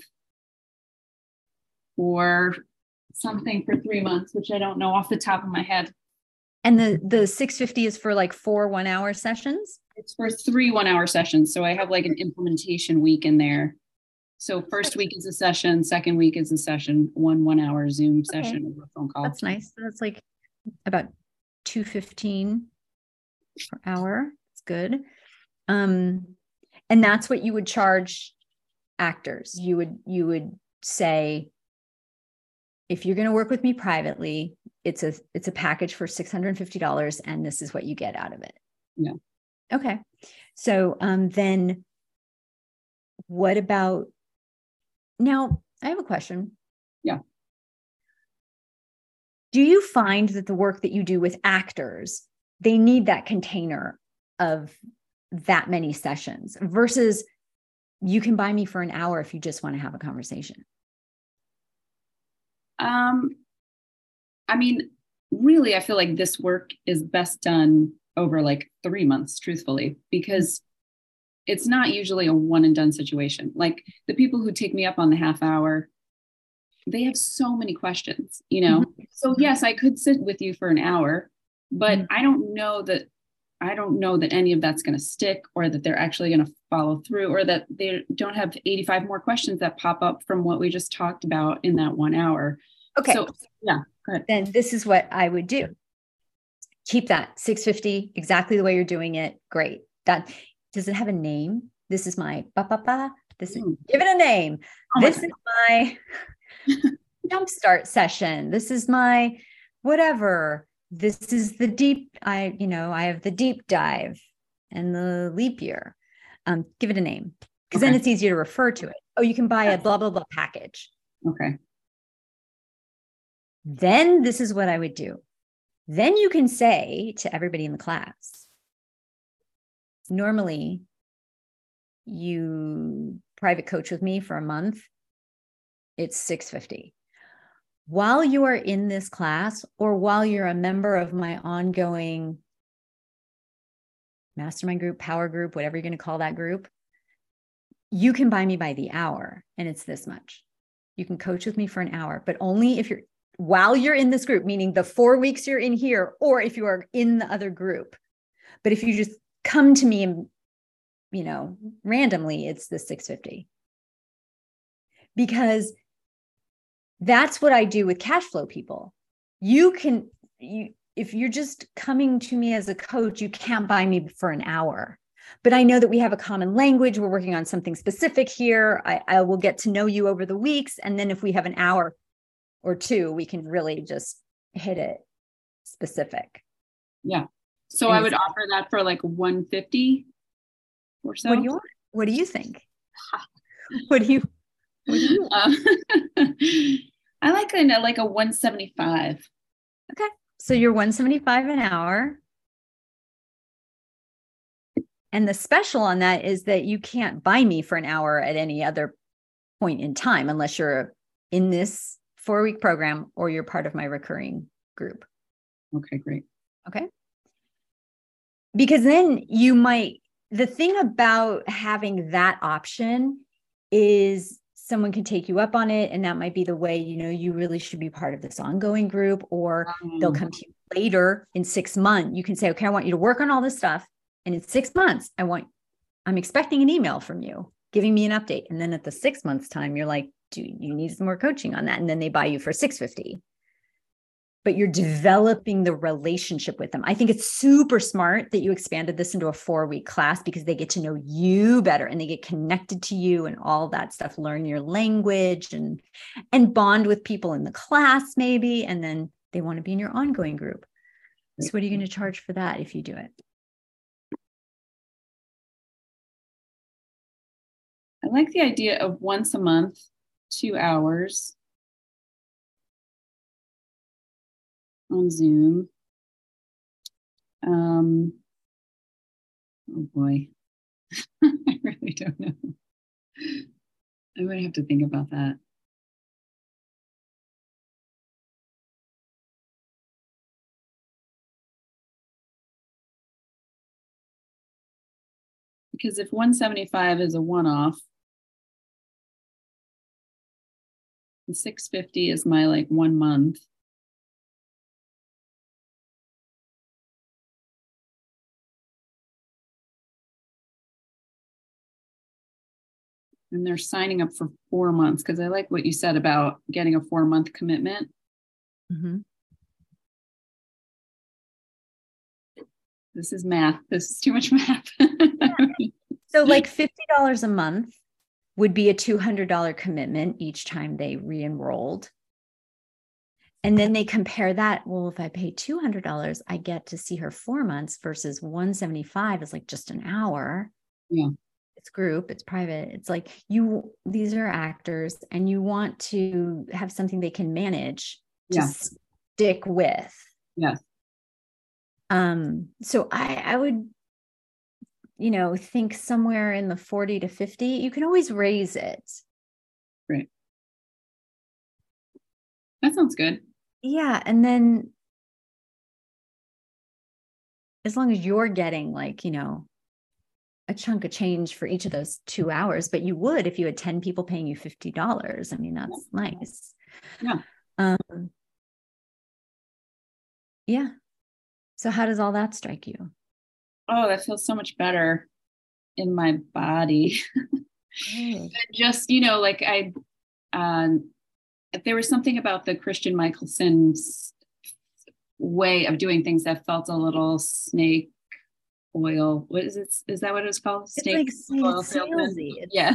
or something for 3 months, which I don't know off the top of my head. And the $650 is for like 4 1-hour sessions? It's for 3 1-hour sessions. So I have like an implementation week in there. So first week is a session, second week is a session, 1 1-hour Zoom session or a phone call. That's nice. So that's like about $215 per hour. It's good. And that's what you would charge actors. You would say, if you're going to work with me privately, it's a package for $650, and this is what you get out of it. Yeah. Okay. So then what about now? I have a question. Yeah. Do you find that the work that you do with actors, they need that container of that many sessions versus you can buy me for an hour if you just want to have a conversation? I mean, really, I feel like this work is best done over like 3 months, truthfully, because it's not usually a one and done situation. Like the people who take me up on the half hour, they have so many questions, you know? So yes, I could sit with you for an hour, but I don't know that any of that's going to stick or that they're actually going to follow through or that they don't have 85 more questions that pop up from what we just talked about in that 1 hour. Okay. So yeah, go ahead. Then this is what I would do. Keep that $650 exactly the way you're doing it. Great. That does it have a name? This is my This is, give it a name. This is my jumpstart session. This is my whatever. This is the deep. I have the deep dive and the leap year. Give it a name because then it's easier to refer to it. Oh, you can buy a blah blah blah package. Okay. Then this is what I would do. Then you can say to everybody in the class, normally you private coach with me for a month, it's $650. While you are in this class or while you're a member of my ongoing mastermind group, power group, whatever you're going to call that group, you can buy me by the hour and it's this much. You can coach with me for an hour, but only if while you're in this group, meaning the 4 weeks you're in here, or if you are in the other group. But if you just come to me and, randomly, it's the $650. Because that's what I do with cash flow people. If you're just coming to me as a coach, you can't buy me for an hour. But I know that we have a common language. We're working on something specific here. I will get to know you over the weeks. And then if we have an hour or two, we can really just hit it specific. Yeah. So I would offer that for like $150 or so. What do you think? What do you I like a 175. Okay. So you're 175 an hour. And the special on that is that you can't buy me for an hour at any other point in time unless you're in this 4-week program or you're part of my recurring group. Okay, great. Okay. Because then the thing about having that option is someone can take you up on it. And that might be the way, you really should be part of this ongoing group, or they'll come to you later in 6 months. You can say, okay, I want you to work on all this stuff. And in 6 months, I'm expecting an email from you giving me an update. And then at the 6 months time, you're like, do you need some more coaching on that? And then they buy you for $650. But you're developing the relationship with them. I think it's super smart that you expanded this into a 4-week class, because they get to know you better and they get connected to you and all that stuff, learn your language and bond with people in the class maybe. And then they want to be in your ongoing group. So what are you going to charge for that if you do it? I like the idea of once a month, 2 hours on Zoom. Oh boy. I really don't know. I might have to think about that. Because if 175 is a one-off, and 650 is my 1 month. And they're signing up for 4 months, because I like what you said about getting a 4-month commitment. Mm-hmm. This is math. This is too much math. So $50 a month would be a $200 commitment each time they re-enrolled. And then they compare that. Well, if I pay $200, I get to see her 4 months versus 175 is just an hour. Yeah. It's group, it's private. It's these are actors and you want to have something they can manage to stick with. Yes. So I would, think somewhere in the 40 to 50. You can always raise it. Right. That sounds good. Yeah. And then as long as you're getting a chunk of change for each of those 2 hours, but you would if you had 10 people paying you $50. I mean, that's nice. Yeah. Yeah. So how does all that strike you? Oh, that feels so much better in my body. Just, there was something about the Christian Michelson's way of doing things that felt a little snake oil. What is it? Is that what it was called? Snake oil salesy. Yeah.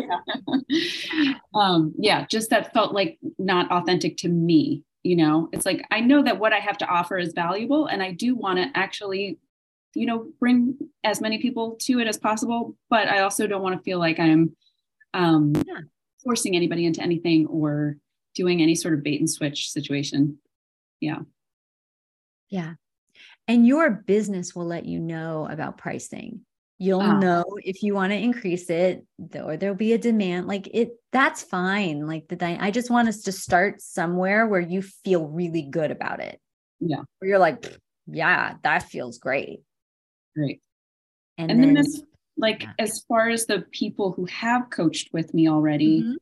Just that felt not authentic to me. It's I know that what I have to offer is valuable, and I do want to actually, bring as many people to it as possible, but I also don't want to feel like I'm forcing anybody into anything or doing any sort of bait and switch situation. Yeah. Yeah. And your business will let you know about pricing. You'll know if you want to increase it, or there'll be a demand. That's fine. I just want us to start somewhere where you feel really good about it. Yeah. Where you're yeah, that feels great. Great. And then this, as far as the people who have coached with me already, mm-hmm.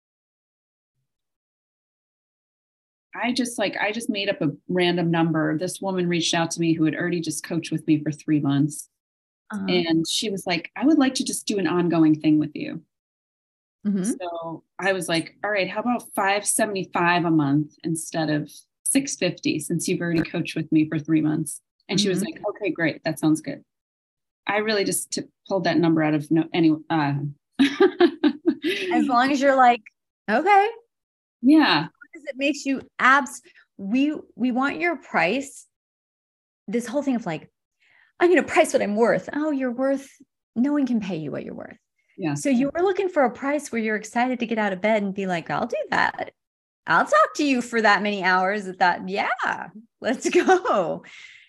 I just made up a random number. This woman reached out to me who had already just coached with me for 3 months. And she was like, I would like to just do an ongoing thing with you. Mm-hmm. So I was like, all right, how about $575 a month instead of $650, since you've already coached with me for 3 months. And she was like, okay, great. That sounds good. I really just pulled that number out of as long as you're okay. Yeah. Because it makes you we want your price. This whole thing of I'm going to price what I'm worth. Oh, you're worth, no one can pay you what you're worth. Yeah. So you were looking for a price where you're excited to get out of bed and be like, I'll do that. I'll talk to you for that many hours at that. Yeah, let's go.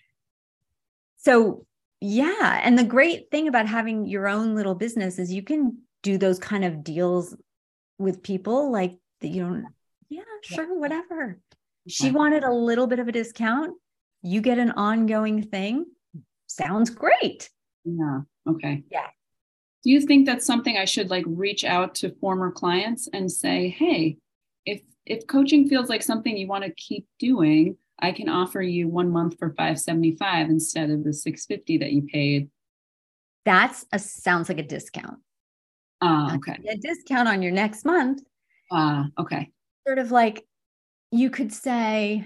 So yeah. And the great thing about having your own little business is you can do those kind of deals with people like that. You don't, yeah, sure, whatever. She wanted a little bit of a discount. You get an ongoing thing. Sounds great. Yeah. Okay. Yeah. Do you think that's something I should like reach out to former clients and say, hey, if coaching feels like something you want to keep doing, I can offer you 1 month for $575 instead of the $650 that you paid. Sounds like a discount. Okay. A discount on your next month. Okay. Sort of like you could say,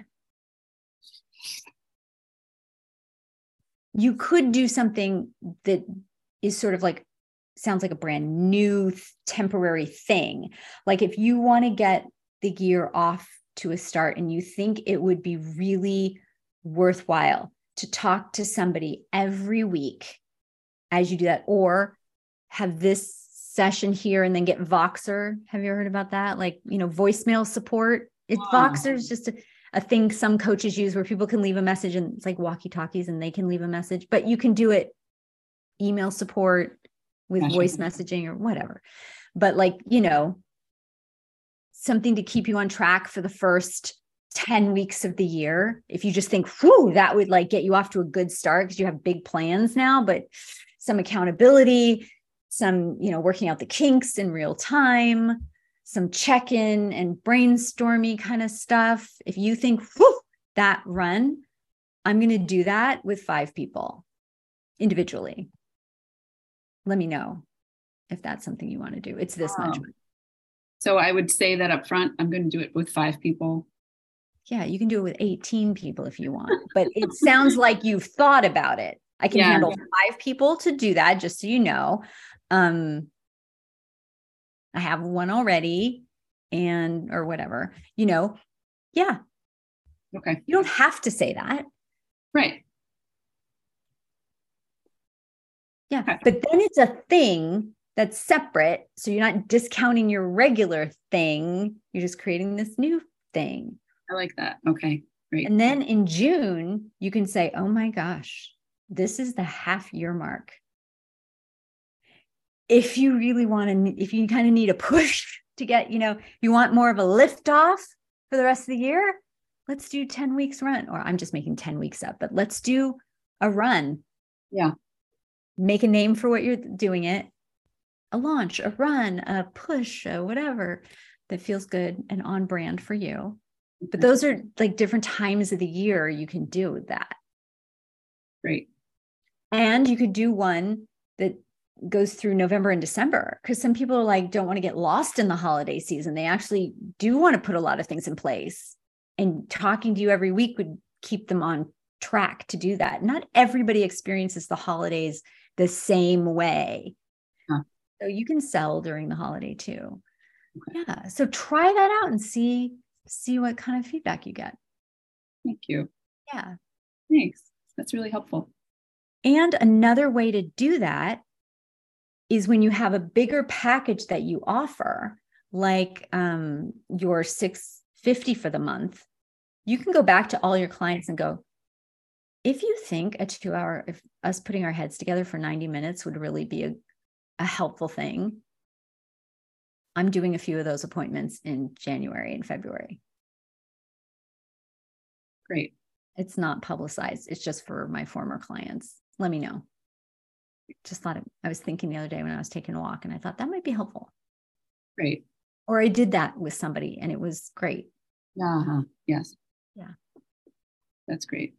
you could do something that is sort of like, sounds like a brand new temporary thing. Like if you want to get the gear off to a start and you think it would be really worthwhile to talk to somebody every week as you do that, or have this session here and then get Voxer. Have you heard about that? Like, voicemail support. Voxer is just a thing some coaches use where people can leave a message, and it's like walkie-talkies and they can leave a message, but you can do it email support with voice messaging or whatever. But like, something to keep you on track for the first 10 weeks of the year. If you just think, whew, that would like get you off to a good start because you have big plans now, but some accountability, some, working out the kinks in real time, some check-in and brainstormy kind of stuff. If you think, whew, that run, I'm going to do that with 5 people individually. Let me know if that's something you want to do. It's this much money. So I would say that up front, I'm going to do it with 5 people. Yeah, you can do it with 18 people if you want, but it sounds like you've thought about it. I can handle 5 people to do that, just so you know. I have one already or whatever, yeah. Okay. You don't have to say that. Right. Yeah. Okay. But then it's a thing that's separate. So you're not discounting your regular thing. You're just creating this new thing. I like that. Okay, great. And then in June, you can say, oh my gosh, this is the half-year mark. If you really if you kind of need a push to get, you want more of a lift off for the rest of the year, let's do 10 weeks run. Or I'm just making 10 weeks up, but let's do a run. Yeah. Make a name for what you're doing it. A launch, a run, a push, whatever that feels good and on brand for you. But those are like different times of the year you can do that. Great. And you could do one that goes through November and December, because some people are like, don't want to get lost in the holiday season. They actually do want to put a lot of things in place, and talking to you every week would keep them on track to do that. Not everybody experiences the holidays the same way. So you can sell during the holiday too. Okay. Yeah. So try that out and see what kind of feedback you get. Thank you. Yeah. Thanks. That's really helpful. And another way to do that is when you have a bigger package that you offer, like your $650 for the month, you can go back to all your clients and go, if you think a 2-hour, if us putting our heads together for 90 minutes would really be a helpful thing, I'm doing a few of those appointments in January and February. Great. It's not publicized. It's just for my former clients. Let me know. Just thought I was thinking the other day when I was taking a walk, and I thought that might be helpful. Great. Or I did that with somebody and it was great. Yes. Yeah. That's great.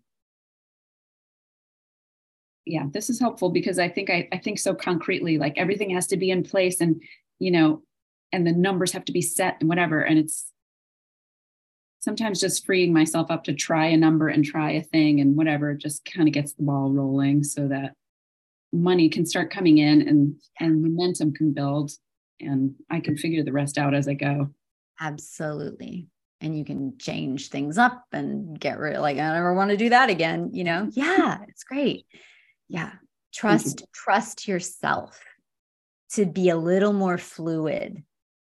Yeah, this is helpful because I think so concretely, like everything has to be in place, and and the numbers have to be set and whatever. And it's sometimes just freeing myself up to try a number and try a thing and whatever, just kind of gets the ball rolling so that money can start coming in and momentum can build, and I can figure the rest out as I go. Absolutely. And you can change things up and get rid of, like, I never want to do that again. Yeah, it's great. Yeah. Trust yourself. to be a little more fluid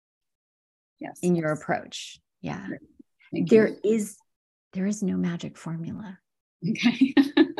Yes. in your approach. Yeah. Thank There you. is no magic formula. Okay.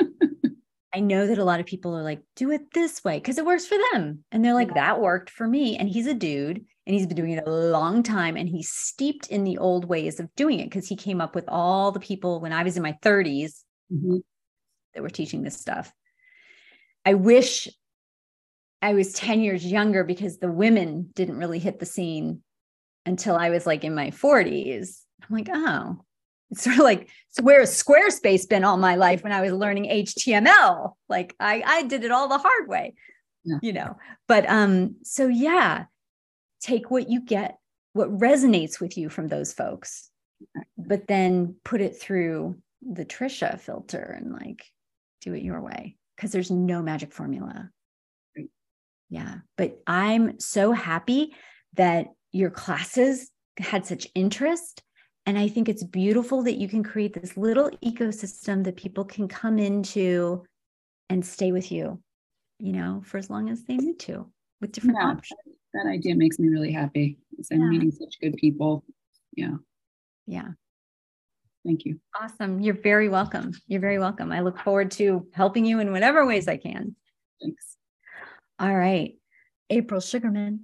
I know that a lot of people are like, do it this way because it works for them. And they're like, that worked for me. And he's a dude and he's been doing it a long time. And he's steeped in the old ways of doing it because he came up with all the people when I was in my 30s that were teaching this stuff. I wish I was 10 years younger because the women didn't really hit the scene until I was like in my 40s. I'm like, oh, it's sort of like, so where has Squarespace been all my life when I was learning HTML? Like I did it all the hard way, you know, but, so yeah, take what you get, what resonates with you from those folks, but then put it through the Trisha filter and like, do it your way. Cause there's no magic formula. Yeah. But I'm so happy that your classes had such interest. And I think it's beautiful that you can create this little ecosystem that people can come into and stay with you, you know, for as long as they need to with different options. That idea makes me really happy. I'm meeting such good people. Yeah. Yeah. Thank you. Awesome. You're very welcome. You're very welcome. I look forward to helping you in whatever ways I can. Thanks. All right. April Sugarman.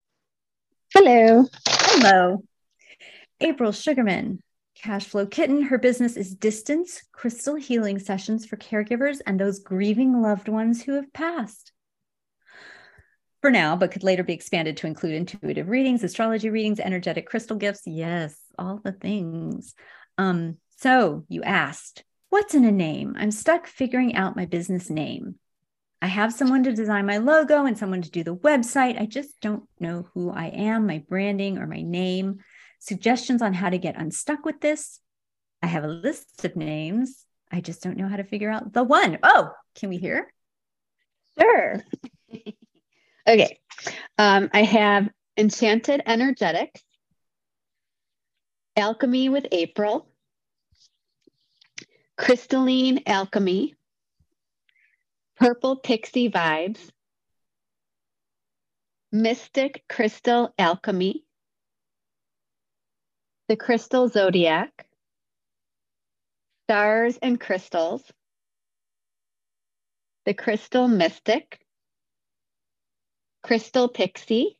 Hello. Hello. April Sugarman, Cash Flow Kitten. Her business is distance crystal healing sessions for caregivers and those grieving loved ones who have passed. For now, but could later be expanded to include intuitive readings, astrology readings, energetic crystal gifts. Yes, all the things. So you asked, what's in a name? I'm stuck figuring out my business name. I have someone to design my logo and someone to do the website. I just don't know who I am, my branding or my name. Suggestions on how to get unstuck with this. I have a list of names. I just don't know how to figure out the one. Oh, can we hear? Sure. Okay. I have Enchanted Energetics, Alchemy with April, Crystalline Alchemy, Purple Pixie Vibes, Mystic Crystal Alchemy, The Crystal Zodiac, Stars and Crystals, The Crystal Mystic, Crystal Pixie,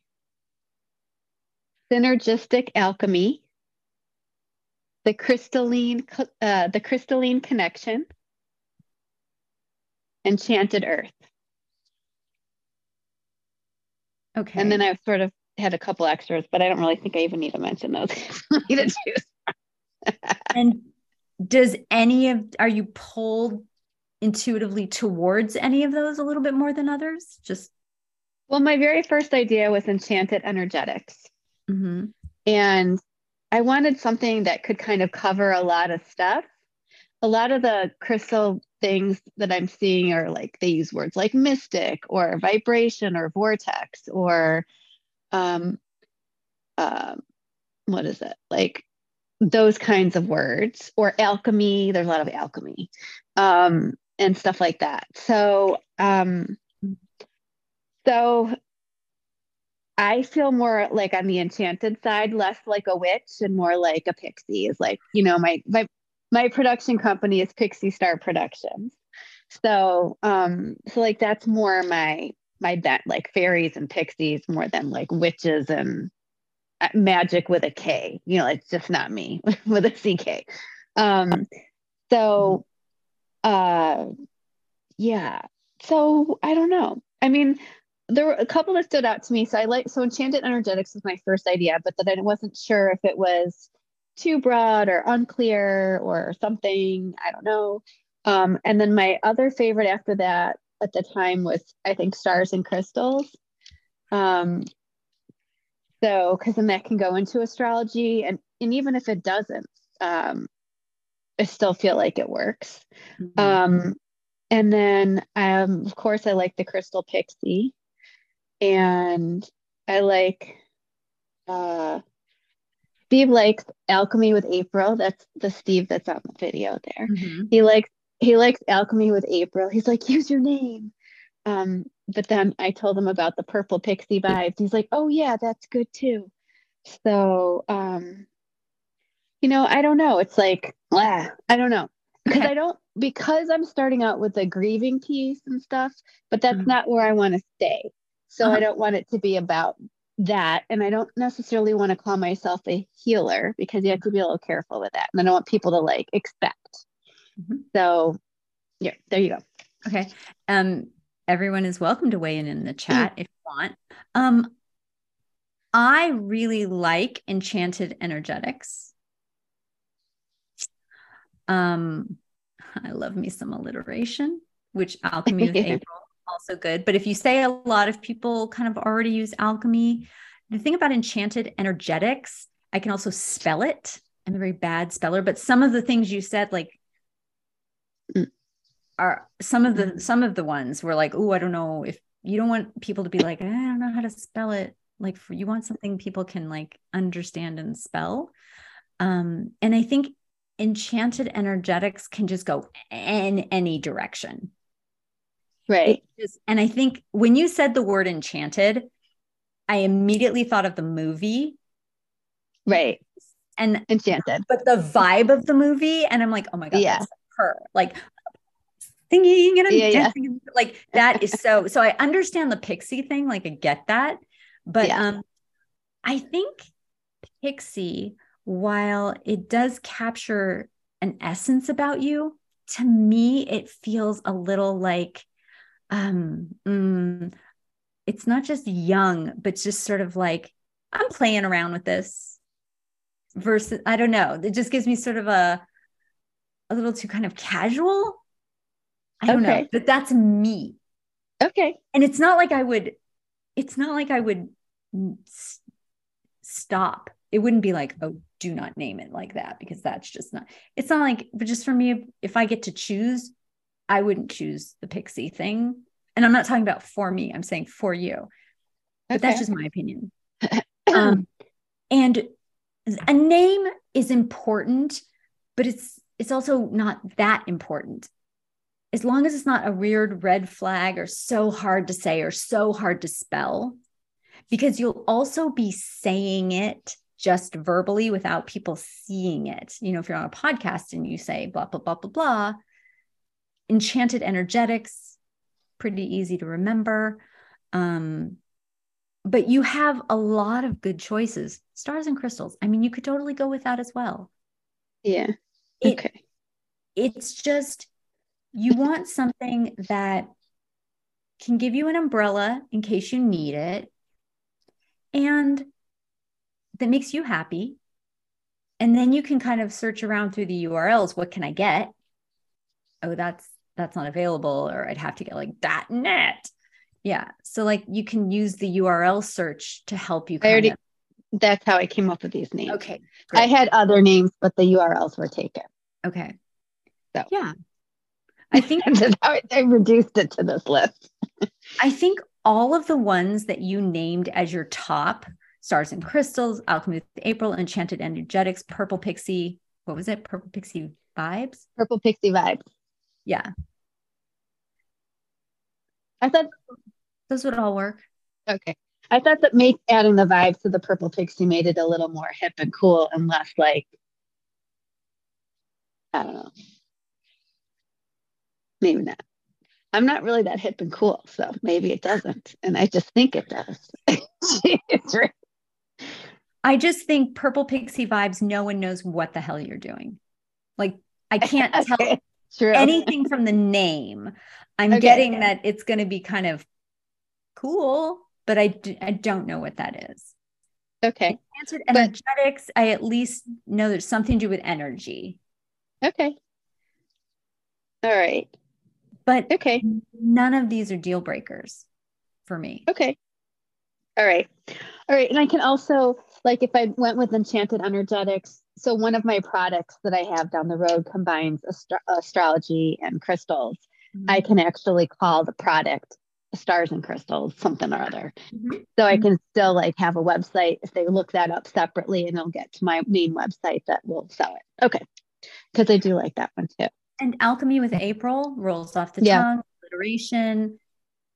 Synergistic Alchemy, the Crystalline Connection, Enchanted Earth. Okay. And then I've sort of had a couple extras, but I don't really think I even need to mention those. And are you pulled intuitively towards any of those a little bit more than others? Well, my very first idea was Enchanted Energetics. Mm-hmm. And I wanted something that could kind of cover a lot of stuff. A lot of the crystal things that I'm seeing are like, they use words like mystic or vibration or vortex or what is it? Like those kinds of words, or alchemy. There's a lot of alchemy and stuff like that. So I feel more like on the enchanted side, less like a witch and more like a pixie. Is like, you know, my production company is Pixie Star Productions. So like that's more my bet, like fairies and pixies more than like witches and magic with a K. You know, it's just not me with a CK. Yeah. So I don't know. I mean, there were a couple that stood out to me. So Enchanted Energetics was my first idea, but then I wasn't sure if it was too broad or unclear or something. I don't know. And then my other favorite after that at the time was, I think, Stars and Crystals. Because then that can go into astrology, and even if it doesn't, I still feel like it works. Mm-hmm. And then, of course, I like the Crystal Pixie, and I like Steve likes Alchemy with April. That's the Steve that's on the video there. Mm-hmm. He likes Alchemy with April. He's like, use your name. but then I told him about the purple pixie vibes. He's like, oh yeah, that's good too. So, I don't know. It's like, I don't know. Okay. Because I'm starting out with the grieving piece and stuff, but that's not where I want to stay. So I don't want it to be about that. And I don't necessarily want to call myself a healer, because you have to be a little careful with that. And I don't want people to like expect. So yeah, there you go. Okay. Everyone is welcome to weigh in the chat if you want. I really like Enchanted Energetics. I love me some alliteration, which Alchemy with April, also good. But if you say a lot of people kind of already use alchemy, the thing about Enchanted Energetics, I can also spell it. I'm a very bad speller, but some of the things you said, like, are some of the ones were like, oh, I don't know, if you don't want people to be like, I don't know how to spell it. Like, you want something people can like understand and spell. And I think Enchanted Energetics can just go in any direction. Right. And I think when you said the word enchanted, I immediately thought of the movie. Right. And Enchanted. But the vibe of the movie, and I'm like, oh my God, that's her. Like singing and dancing. Like that is so I understand the pixie thing. Like I get that. But I think pixie, while it does capture an essence about you, to me, it feels a little like, it's not just young, but just sort of like, I'm playing around with this versus, I don't know. It just gives me sort of a little too kind of casual. I don't know, but that's me. Okay. And it's not like I would stop. It wouldn't be like, oh, do not name it like that, because that's just not, it's not like, but just for me, if I get to choose, I wouldn't choose the pixie thing. And I'm not talking about for me, I'm saying for you, but that's just my opinion. And a name is important, but it's also not that important. As long as it's not a weird red flag or so hard to say or so hard to spell, because you'll also be saying it just verbally without people seeing it. If you're on a podcast and you say blah, blah, blah, blah, blah, Enchanted Energetics, pretty easy to remember. But you have a lot of good choices. Stars and Crystals. I mean, you could totally go with that as well. Yeah. It's just, you want something that can give you an umbrella in case you need it, and that makes you happy. And then you can kind of search around through the URLs. What can I get? Oh, that's not available, or I'd have to get like .net. Yeah. So like you can use the URL search to help you. That's how I came up with these names. Okay. Great. I had other names, but the URLs were taken. Okay. So yeah. I think I reduced it to this list. I think all of the ones that you named as your top, Stars and Crystals, Alchemy with April, Enchanted Energetics, Purple Pixie, what was it? Purple Pixie Vibes? Purple Pixie Vibes. Yeah. I thought those would all work. Okay. I thought that adding the vibes to the Purple Pixie made it a little more hip and cool and less like, I don't know. Maybe not. I'm not really that hip and cool, so maybe it doesn't. And I just think it does. I just think Purple Pixie Vibes, no one knows what the hell you're doing. Like, I can't tell anything from the name. I'm getting that it's going to be kind of cool, but I don't know what that is. Okay. Enchanted Energetics, I at least know there's something to do with energy. Okay. All right. But none of these are deal breakers for me. Okay. All right. And I can also, like, if I went with Enchanted Energetics, so one of my products that I have down the road combines astrology and crystals. Mm-hmm. I can actually call the product Stars and Crystals, something or other. Mm-hmm. So I can still like have a website if they look that up separately, and they'll get to my main website that will sell it. Okay. Because I do like that one too. And Alchemy with April rolls off the tongue, alliteration,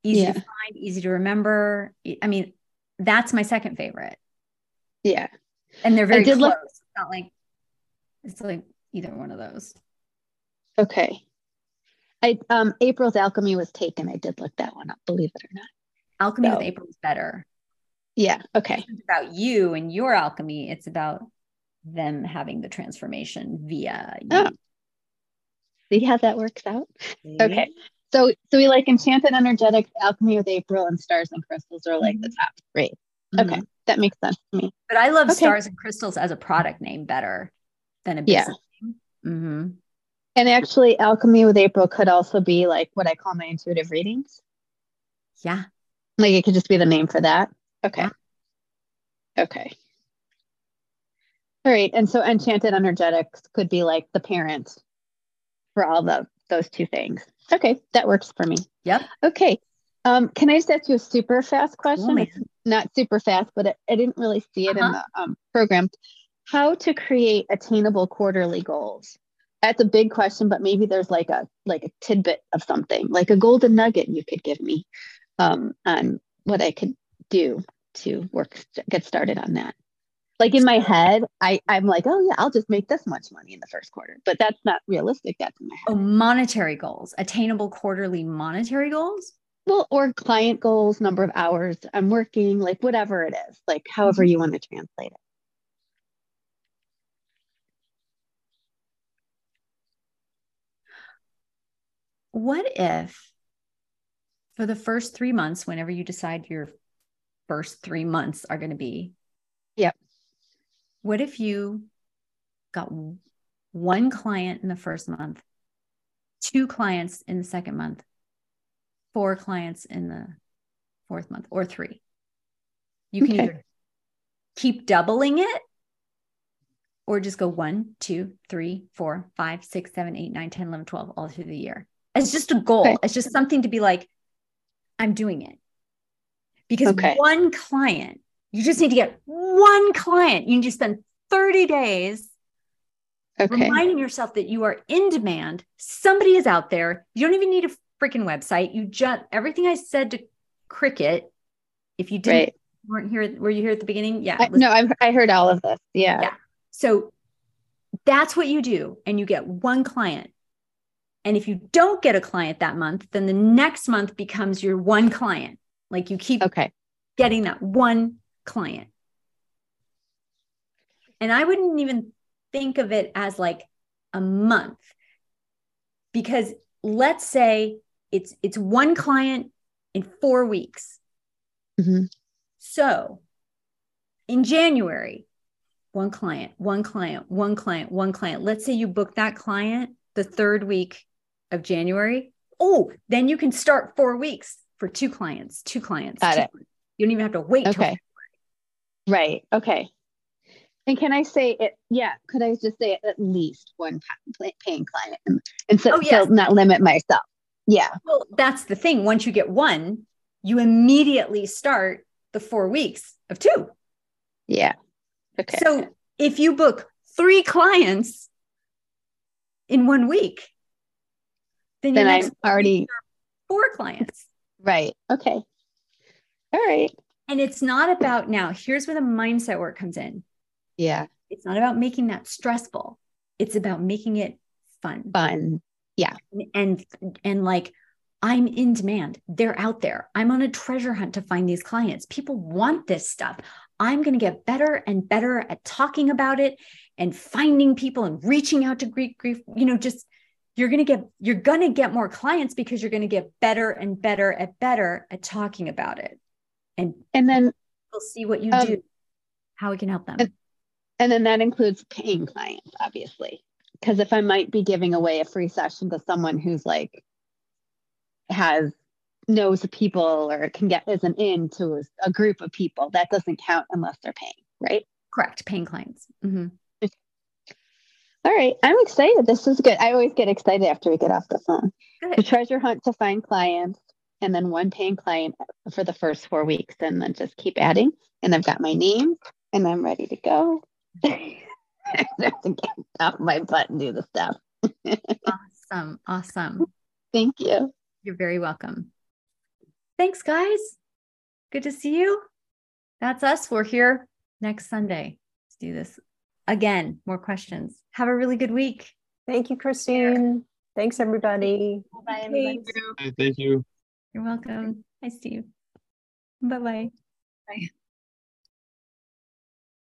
easy Yeah. to find, easy to remember. I mean, that's my second favorite. Yeah. And they're very did close. look- It's like either one of those. Okay. April's Alchemy was taken. I did look that one up, believe it or not. Alchemy So- with April is better. Yeah. Okay. It's about you and your alchemy. It's about them having the transformation via you. Oh. See how that works out? See? Okay. So we like Enchanted Energetics, Alchemy with April, and Stars and Crystals are like the top three. Okay. Mhm. That makes sense to me. But I love Okay. Stars and Crystals as a product name better than a Yeah. business name. Mm-hmm. And actually, Alchemy with April could also be like what I call my intuitive readings. Yeah. Like it could just be the name for that. Okay. Yeah. Okay. All right. And so Enchanted Energetics could be like the parent for all those two things. Okay. That works for me. Yep. Okay. Can I just ask you a super fast question? man. It's not super fast, but I didn't really see it in the program. How to create attainable quarterly goals? That's a big question, but maybe there's like a tidbit of something, like a golden nugget you could give me on what I could do to get started on that. Like in my head, I'm like, oh yeah, I'll just make this much money in the first quarter, but that's not realistic. That's in my head. Oh, monetary goals, attainable quarterly monetary goals. Well, or client goals, number of hours I'm working, like whatever it is, like however you want to translate it. What if for the first 3 months, whenever you decide your first 3 months are going to be, Yep. what if you got one client in the first month, 2 clients in the second month, 4 clients in the fourth month, or 3? You can either keep doubling it or just go 1, 2, 3, 4, 5, 6, 7, 8, 9, 10, 11, 12 all through the year. It's just a goal. Okay. It's just something to be like, I'm doing it. Because one client, you just need to get one client. You need to spend 30 days reminding yourself that you are in demand. Somebody is out there. You don't even need a freaking website. You just, everything I said to Cricket, if you didn't, weren't here, were you here at the beginning? Yeah. I heard all of this. Yeah. Yeah. So that's what you do. And you get one client. And if you don't get a client that month, then the next month becomes your one client. Like you keep getting that one client. And I wouldn't even think of it as like a month, because let's say it's one client in 4 weeks. Mm-hmm. So in January, one client, one client, one client, one client. Let's say you book that client the 3rd week of January. Oh, then you can start 4 weeks for 2 clients, 2 clients. Got it. You don't even have to wait. Till February. Right. Okay. And can I say it? Yeah. Could I just say at least one paying client and so not limit myself? Yeah. Well, that's the thing. Once you get one, you immediately start the 4 weeks of 2. Yeah. Okay. So if you book 3 clients in 1 week, then I'm already 4 clients. Right. Okay. All right. And it's not about, now here's where the mindset work comes in. Yeah. It's not about making that stressful. It's about making it fun. Fun. Yeah. And like, I'm in demand. They're out there. I'm on a treasure hunt to find these clients. People want this stuff. I'm going to get better and better at talking about it and finding people and reaching out to grief, just, you're going to get more clients because you're going to get better and better at talking about it. And then we'll see what you do, how we can help them. And then that includes paying clients, obviously, because if I might be giving away a free session to someone who's like, knows the people or isn't into a group of people, that doesn't count unless they're paying, right? Correct. Paying clients. Mm-hmm. All right. I'm excited. This is good. I always get excited after we get off the phone. Good. The treasure hunt to find clients, and then one paying client for the first 4 weeks, and then just keep adding. And I've got my name and I'm ready to go. I have to get off my butt and do the stuff. Awesome. Thank you. You're very welcome. Thanks, guys. Good to see you. That's us. We're here next Sunday. Let's do this again. More questions. Have a really good week. Thank you, Christine. Thanks, everybody. Bye, everybody. Thank you. You're welcome. Hi, Steve. Bye-bye. Bye.